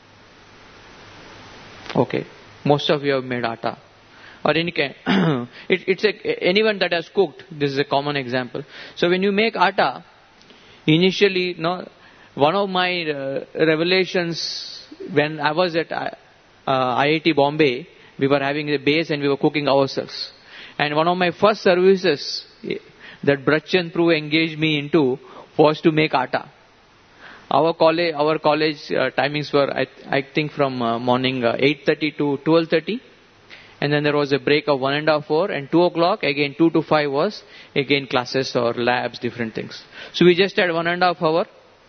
Okay, most of you have made atta. Or any kind, it, it's a, anyone that has cooked, this is a common example. So when you make atta, initially, no, one of my uh, revelations when I was at uh, I I T Bombay, we were having a base and we were cooking ourselves. And one of my first services that Brachchan Prabhu engaged me into was to make atta. Our college, our college uh, timings were, I, I think, from uh, morning uh, eight thirty to twelve thirty. And then there was a break of one and a half hour, and two o'clock, again two to five was again classes or labs, different things. So we just had one and a half hour,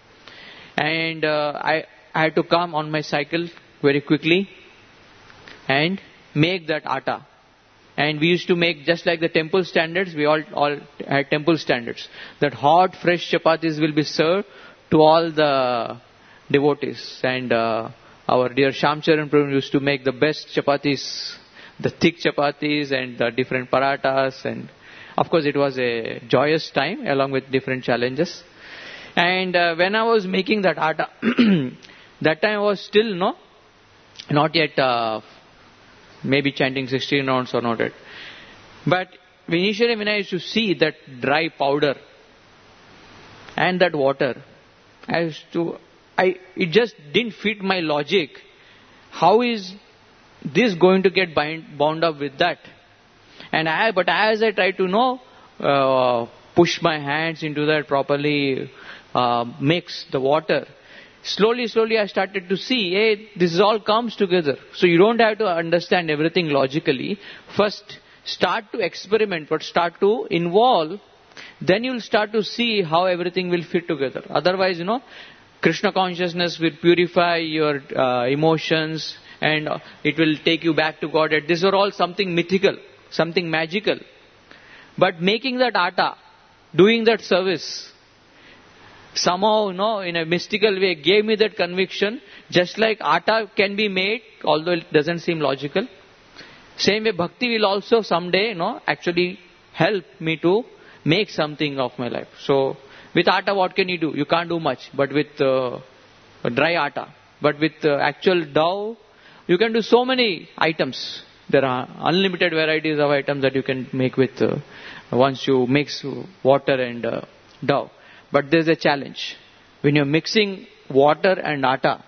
and uh, I, I had to come on my cycle very quickly and make that atta. And we used to make just like the temple standards, we all, all had temple standards. That hot, fresh chapatis will be served to all the devotees. And uh, our dear Shamcharan Prabhu used to make the best chapatis, the thick chapatis and the different paratas, and of course it was a joyous time along with different challenges. And uh, when I was making that atta, that time I was still no, not yet uh, maybe chanting sixteen rounds or not yet. But initially when I used to see that dry powder and that water, I used to, I it just didn't fit my logic. How is this going to get bind, bound up with that? And I, but as I try to know, uh, push my hands into that properly, uh, mix the water, slowly, slowly I started to see, hey, this all comes together. So you don't have to understand everything logically. First, start to experiment, but start to involve. Then you'll start to see how everything will fit together. Otherwise, you know, Krishna consciousness will purify your uh, emotions, and it will take you back to Godhead. These are all something mythical, something magical. But making that atta, doing that service, somehow, you know, in a mystical way, gave me that conviction. Just like atta can be made, although it doesn't seem logical. Same way, bhakti will also someday, you know, actually help me to make something of my life. So, with atta, what can you do? You can't do much. But with uh, dry atta, but with uh, actual dough, you can do so many items. There are unlimited varieties of items that you can make with uh, once you mix water and uh, dough. But there is a challenge. When you are mixing water and atta,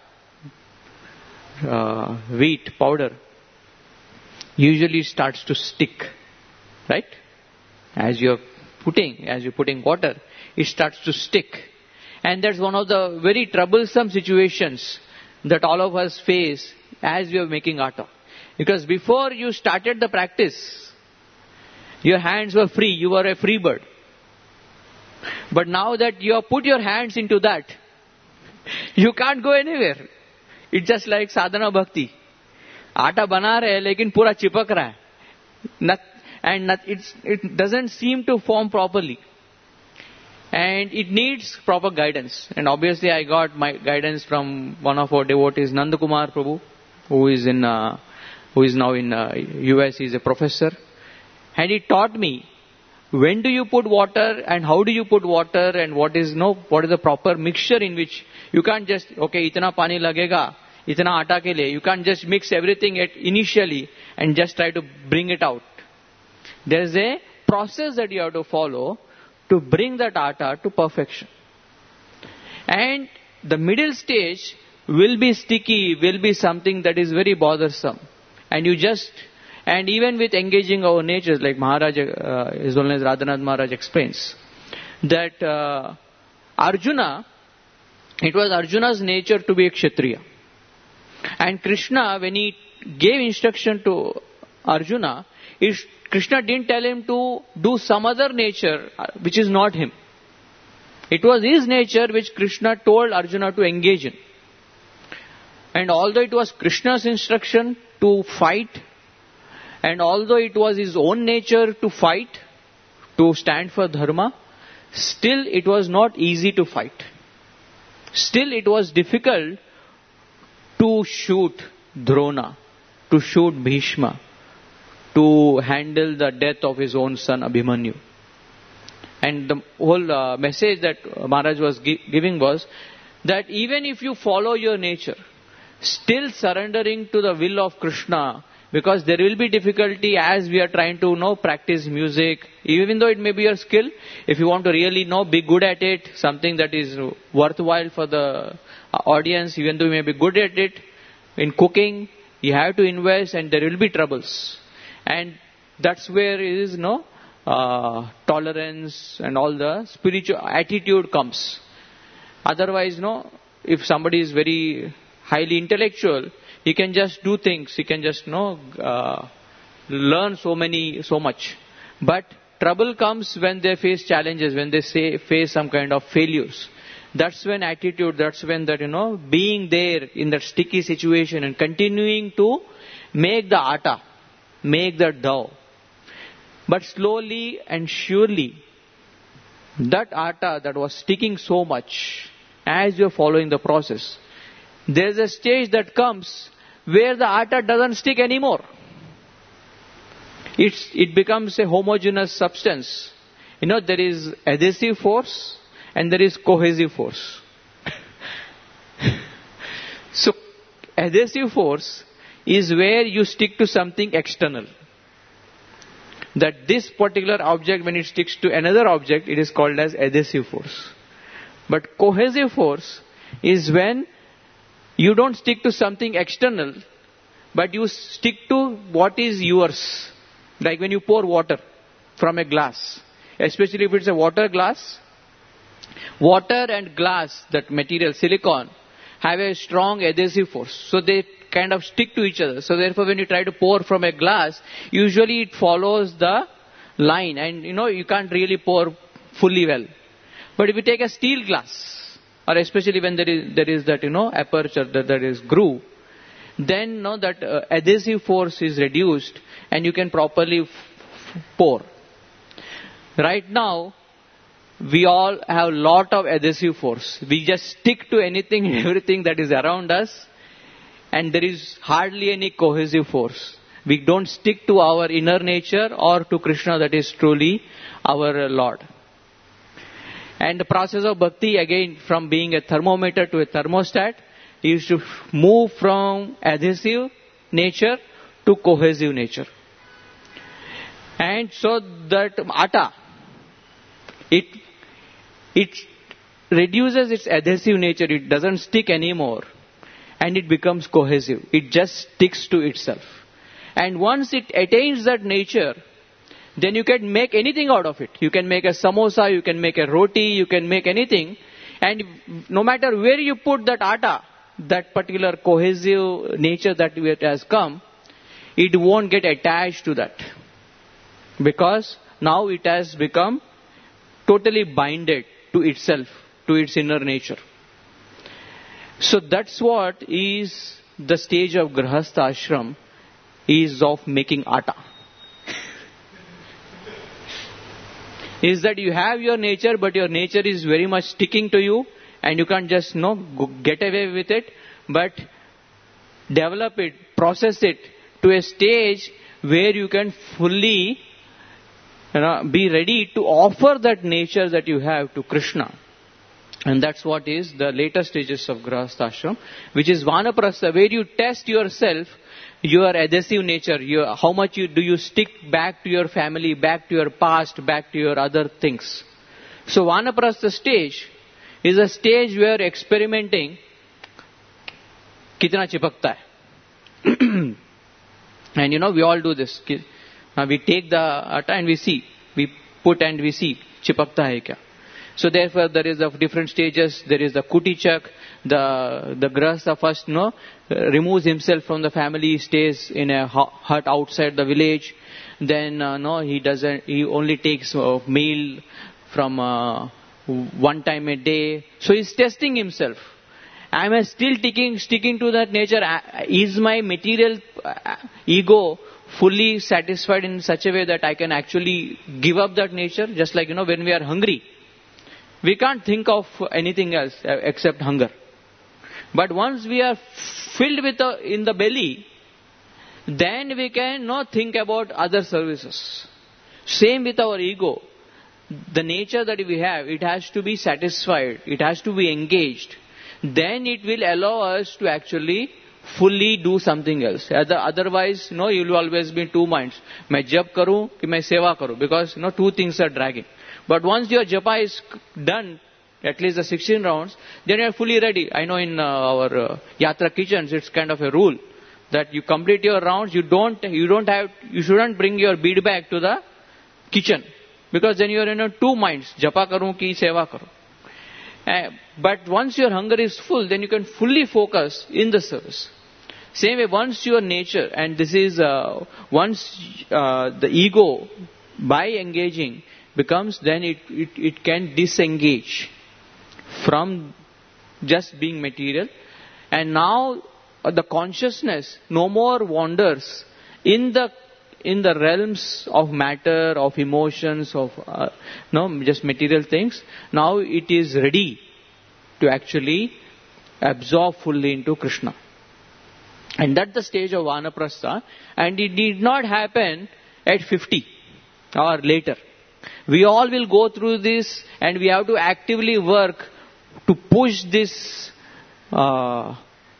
uh, wheat powder, usually starts to stick, right? As you are putting, as you are putting water, it starts to stick. And that's one of the very troublesome situations that all of us face as we are making atta. Because before you started the practice, your hands were free, you were a free bird. But now that you have put your hands into that, you can't go anywhere. It's just like sadhana bhakti. Aata bana rahe hai, lekin pura chipak raha hai. Not, and not, it's, it doesn't seem to form properly. And it needs proper guidance. And obviously I got my guidance from one of our devotees, Nandakumar Prabhu, who is in, uh, who is now in uh, U S. He is a professor. And he taught me when do you put water and how do you put water and what is no what is the proper mixture in which you can't just okay itna pani lagega itna aata ke liye. You can't just mix everything at initially and just try to bring it out. There is a process that you have to follow to bring that atta to perfection. And the middle stage will be sticky, will be something that is very bothersome. And you just, and even with engaging our natures, like Maharaj, uh, His Holiness Radhanath Maharaj explains, that uh, Arjuna, it was Arjuna's nature to be a Kshatriya. And Krishna, when he gave instruction to Arjuna, it, Krishna didn't tell him to do some other nature which is not him. It was his nature which Krishna told Arjuna to engage in. And although it was Krishna's instruction to fight, and although it was his own nature to fight, to stand for dharma, still it was not easy to fight. Still it was difficult to shoot Drona, to shoot Bhishma, to handle the death of his own son Abhimanyu. And the whole uh, message that Maharaj was gi- giving was that even if you follow your nature, still surrendering to the will of Krishna, because there will be difficulty as we are trying to you know, practice music, even though it may be your skill, if you want to really know, be good at it, something that is worthwhile for the audience, even though you may be good at it, in cooking, you have to invest and there will be troubles. And that's where it is no uh, tolerance and all the spiritual attitude comes. Otherwise, no, if somebody is very highly intellectual, he can just do things. He can just no uh, learn so many, so much. But trouble comes when they face challenges, when they say face some kind of failures. That's when attitude. That's when that you know being there in that sticky situation and continuing to make the atta. Make that dough. But slowly and surely, that atta that was sticking so much, as you're following the process, there's a stage that comes where the atta doesn't stick anymore. It's, it becomes a homogeneous substance. You know, there is adhesive force and there is cohesive force. So, adhesive force is where you stick to something external. That this particular object, when it sticks to another object, it is called as adhesive force. But cohesive force is when you don't stick to something external, but you stick to what is yours. Like when you pour water from a glass, especially if it's a water glass, water and glass, that material, silicon, have a strong adhesive force. So they kind of stick to each other. So therefore when you try to pour from a glass, usually it follows the line and you know you can't really pour fully well. But if you take a steel glass, or especially when there is there is that you know aperture, that there is groove, then you know, that uh, adhesive force is reduced and you can properly f- pour. Right now, we all have a lot of adhesive force. We just stick to anything and everything that is around us, and there is hardly any cohesive force. We don't stick to our inner nature or to Krishna, that is truly our Lord. And the process of bhakti, again, from being a thermometer to a thermostat, is to move from adhesive nature to cohesive nature. And so that atta, it it reduces its adhesive nature. It doesn't stick anymore. And it becomes cohesive. It just sticks to itself. And once it attains that nature, then you can make anything out of it. You can make a samosa, you can make a roti, you can make anything. And no matter where you put that atta, that particular cohesive nature that it has come, it won't get attached to that. Because now it has become totally binded to itself, to its inner nature. So that's what is the stage of Grahastha ashram, is of making atta. Is that you have your nature, but your nature is very much sticking to you, and you can't just no go, get away with it, but develop it, process it to a stage where you can fully, you know, be ready to offer that nature that you have to Krishna. And that's what is the later stages of Grahastha ashram, which is Vanaprastha, where you test yourself, your adhesive nature, your, how much you, do you stick back to your family, back to your past, back to your other things. So Vanaprastha stage is a stage where experimenting kitna chipakta hai. And you know, we all do this. Now we take the atta and we see, we put and we see, chipakta hai kya. So therefore there is of different stages. There is the Kutichak, the the Grahastha first no removes himself from the family, stays in a hut outside the village. Then uh, no he doesn't, he only takes uh, meal from uh, one time a day. So he's testing himself. Am I still sticking sticking to that nature? Is my material ego fully satisfied in such a way that I can actually give up that nature? Just like, you know, when we are hungry, we can't think of anything else except hunger. But once we are filled with a, in the belly, then we can not think about other services. Same with our ego. The nature that we have, it has to be satisfied. It has to be engaged. Then it will allow us to actually fully do something else. Otherwise, no, you will always be in two minds. Main jap karu ki main seva karu, because no, two things are dragging. But once your japa is done, at least the sixteen rounds, then you are fully ready. I know in uh, our uh, yatra kitchens, it's kind of a rule that you complete your rounds. You don't, you don't have, you shouldn't bring your bead bag to the kitchen, because then you are in a two minds. Japa karu ki seva karu. Uh, but once your hunger is full, then you can fully focus in the service. Same way, once your nature, and this is uh, once uh, the ego, by engaging, becomes, then it, it, it can disengage from just being material. And now uh, the consciousness no more wanders in the in the realms of matter, of emotions, of uh, no, just material things. Now it is ready to actually absorb fully into Krishna. And that's the stage of Vanaprastha. And it did not happen at fifty or later. We all will go through this, and we have to actively work to push this uh,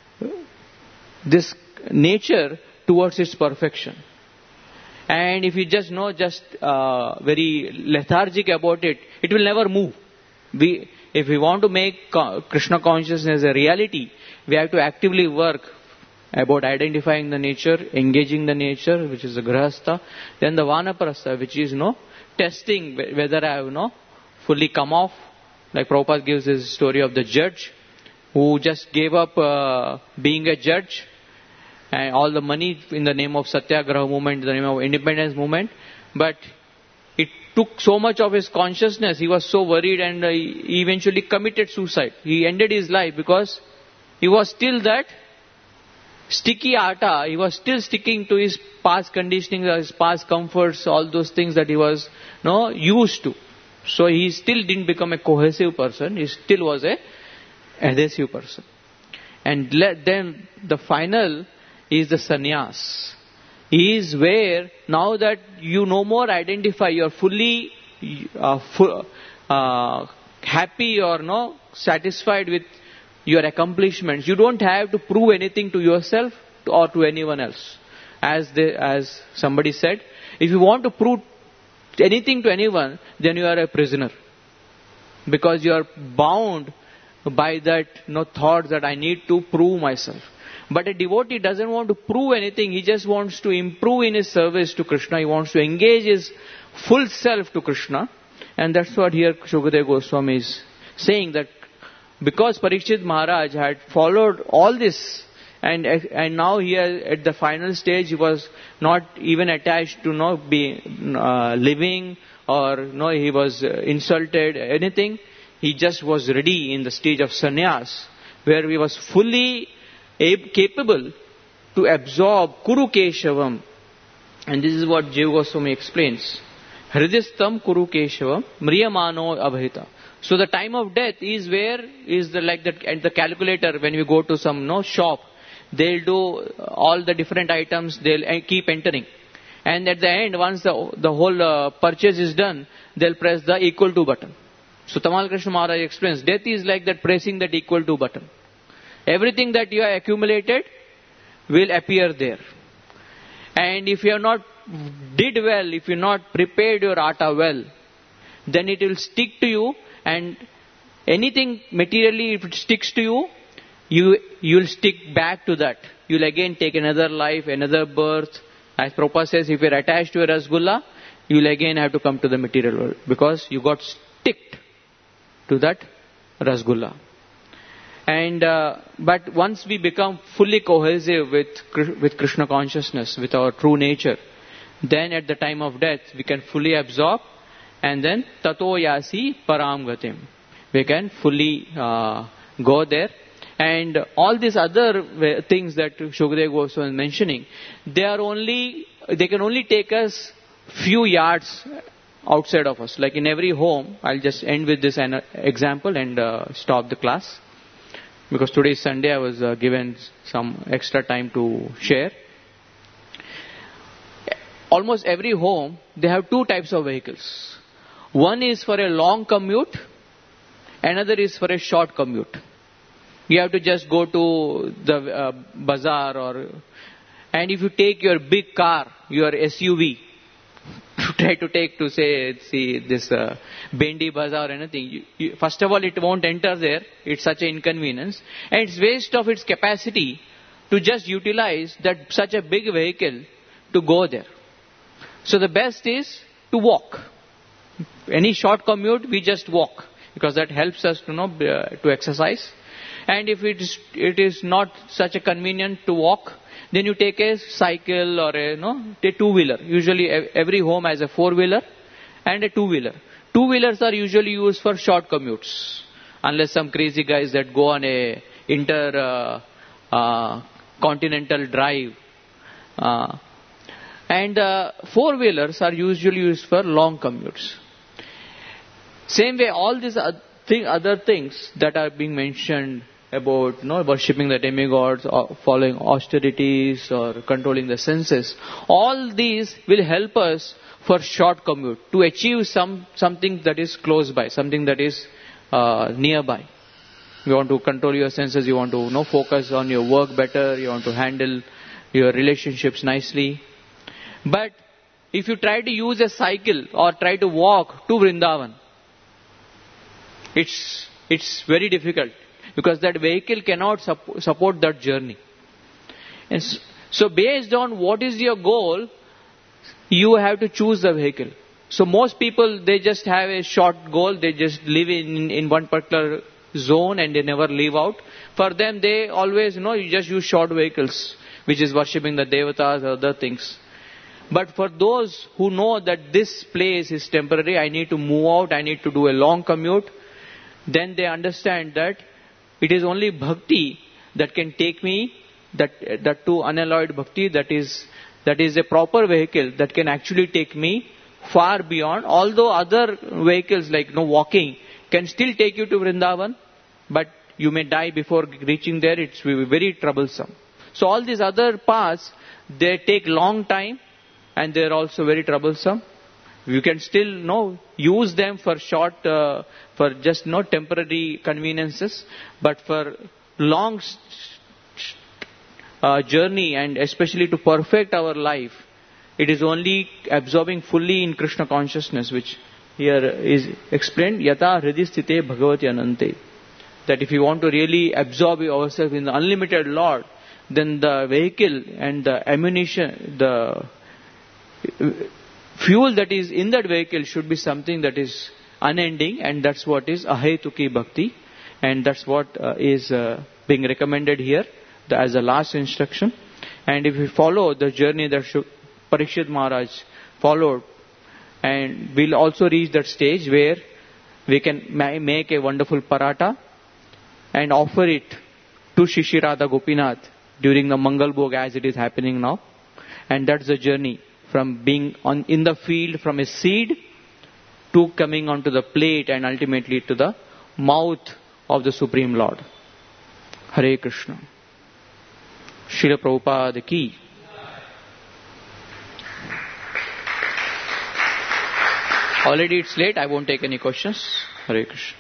this nature towards its perfection. And if you just know, just uh, very lethargic about it, it will never move. We, if we want to make Krishna consciousness a reality, we have to actively work about identifying the nature, engaging the nature, which is the Grahastha. Then the Vanaprastha, which is no testing whether I have no fully come off. Like Prabhupada gives his story of the judge who just gave up uh, being a judge and all the money in the name of Satyagraha movement, in the name of independence movement. But it took so much of his consciousness. He was so worried, and uh, he eventually committed suicide. He ended his life because he was still that sticky atta. He was still sticking to his past conditioning, his past comforts, all those things that he was no used to. So he still didn't become a cohesive person. He still was a adhesive person. And let, then the final is the sannyas. Is where now that you no more identify, you are fully uh, full, uh, happy or no satisfied with your accomplishments. You don't have to prove anything to yourself or to anyone else. As they, as somebody said, if you want to prove anything to anyone, then you are a prisoner, because you are bound by that no thought that I need to prove myself. But a devotee doesn't want to prove anything. He just wants to improve in his service to Krishna. He wants to engage his full self to Krishna. And that's what here Shukadeva Goswami is saying, that because Parikshit Maharaj had followed all this, and and now here at the final stage he was not even attached to no be uh, living, or no he was uh, insulted, anything. He just was ready in the stage of sannyas, where we was fully ab- capable to absorb Kuru Keshavam. And this is what Jiva Goswami explains. Hridistam Kuru Keshavam Mriyamano Abhita. So the time of death is where is the like that at the calculator when we go to some no shop, they'll do all the different items, they'll keep entering. And at the end, once the, the whole uh, purchase is done, they'll press the equal to button. So Tamal Krishna Maharaj explains, death is like that pressing that equal to button. Everything that you have accumulated will appear there. And if you have not did well, if you not prepared your atta well, then it will stick to you, and anything materially, if it sticks to you, you you'll stick back to that. You'll again take another life, another birth. As Prabhupada says, if you're attached to a rasgulla, you'll again have to come to the material world because you got sticked to that rasgulla. And uh, but once we become fully cohesive with with Krishna consciousness, with our true nature, then at the time of death we can fully absorb, and then tato yasi param gatim. We can fully uh, go there. And all these other things that Shukadeva Goswami was mentioning, they are only, they can only take us few yards outside of us. Like in every home, I'll just end with this example and uh, stop the class. Because today is Sunday, I was uh, given some extra time to share. Almost every home, they have two types of vehicles. One is for a long commute, another is for a short commute. You have to just go to the uh, bazaar, or and if you take your big car, your S U V, to try to take to say see this uh, Bendi bazaar or anything, you, you, first of all it won't enter there. It's such an inconvenience, and it's waste of its capacity to just utilize that such a big vehicle to go there. So the best is to walk. Any short commute, we just walk because that helps us to know uh, to exercise. And if it is, it is not such a convenient to walk, then you take a cycle or a, you know, a two-wheeler. Usually every home has a four-wheeler and a two-wheeler. Two-wheelers are usually used for short commutes. Unless some crazy guys that go on a inter uh, uh, continental drive. Uh, and uh, four-wheelers are usually used for long commutes. Same way, all these other things that are being mentioned about, you know, worshipping the demigods, or following austerities, or controlling the senses, all these will help us for short commute to achieve some something that is close by, something that is uh, nearby. You want to control your senses, you want to, you know, focus on your work better, you want to handle your relationships nicely. But if you try to use a cycle or try to walk to Vrindavan, it's it's very difficult, because that vehicle cannot supp- support that journey. And so based on what is your goal, you have to choose the vehicle. So most people, they just have a short goal, they just live in, in one particular zone and they never leave out. For them, they always, you know, you just use short vehicles, which is worshipping the devatas or other things. But for those who know that this place is temporary, I need to move out, I need to do a long commute, then they understand that it is only bhakti that can take me, that that to unalloyed bhakti, that is that is a proper vehicle that can actually take me far beyond. Although other vehicles like, you know, walking can still take you to Vrindavan, but you may die before reaching there. It's very troublesome. So all these other paths, they take long time and they're also very troublesome. You can still, you know, use them for short, uh, for just no temporary conveniences, but for long uh, journey, and especially to perfect our life, it is only absorbing fully in Krishna consciousness, which here is explained, yata hridhi sthite bhagavati anante. That if you want to really absorb yourself in the unlimited Lord, then the vehicle and the ammunition, the fuel that is in that vehicle should be something that is unending, and that's what is ahetuki bhakti, and that's what uh, is uh, being recommended here the, as a last instruction. And if we follow the journey that Shuk- Parikshit Maharaj followed, and we'll also reach that stage where we can ma- make a wonderful paratha and offer it to Shishir Radha Gopinath during the Mangal Bhog as it is happening now. And that's the journey from being on in the field from a seed to coming onto the plate and ultimately to the mouth of the Supreme Lord. Hare Krishna. Srila Prabhupada ki. Already it's late, I won't take any questions. Hare Krishna.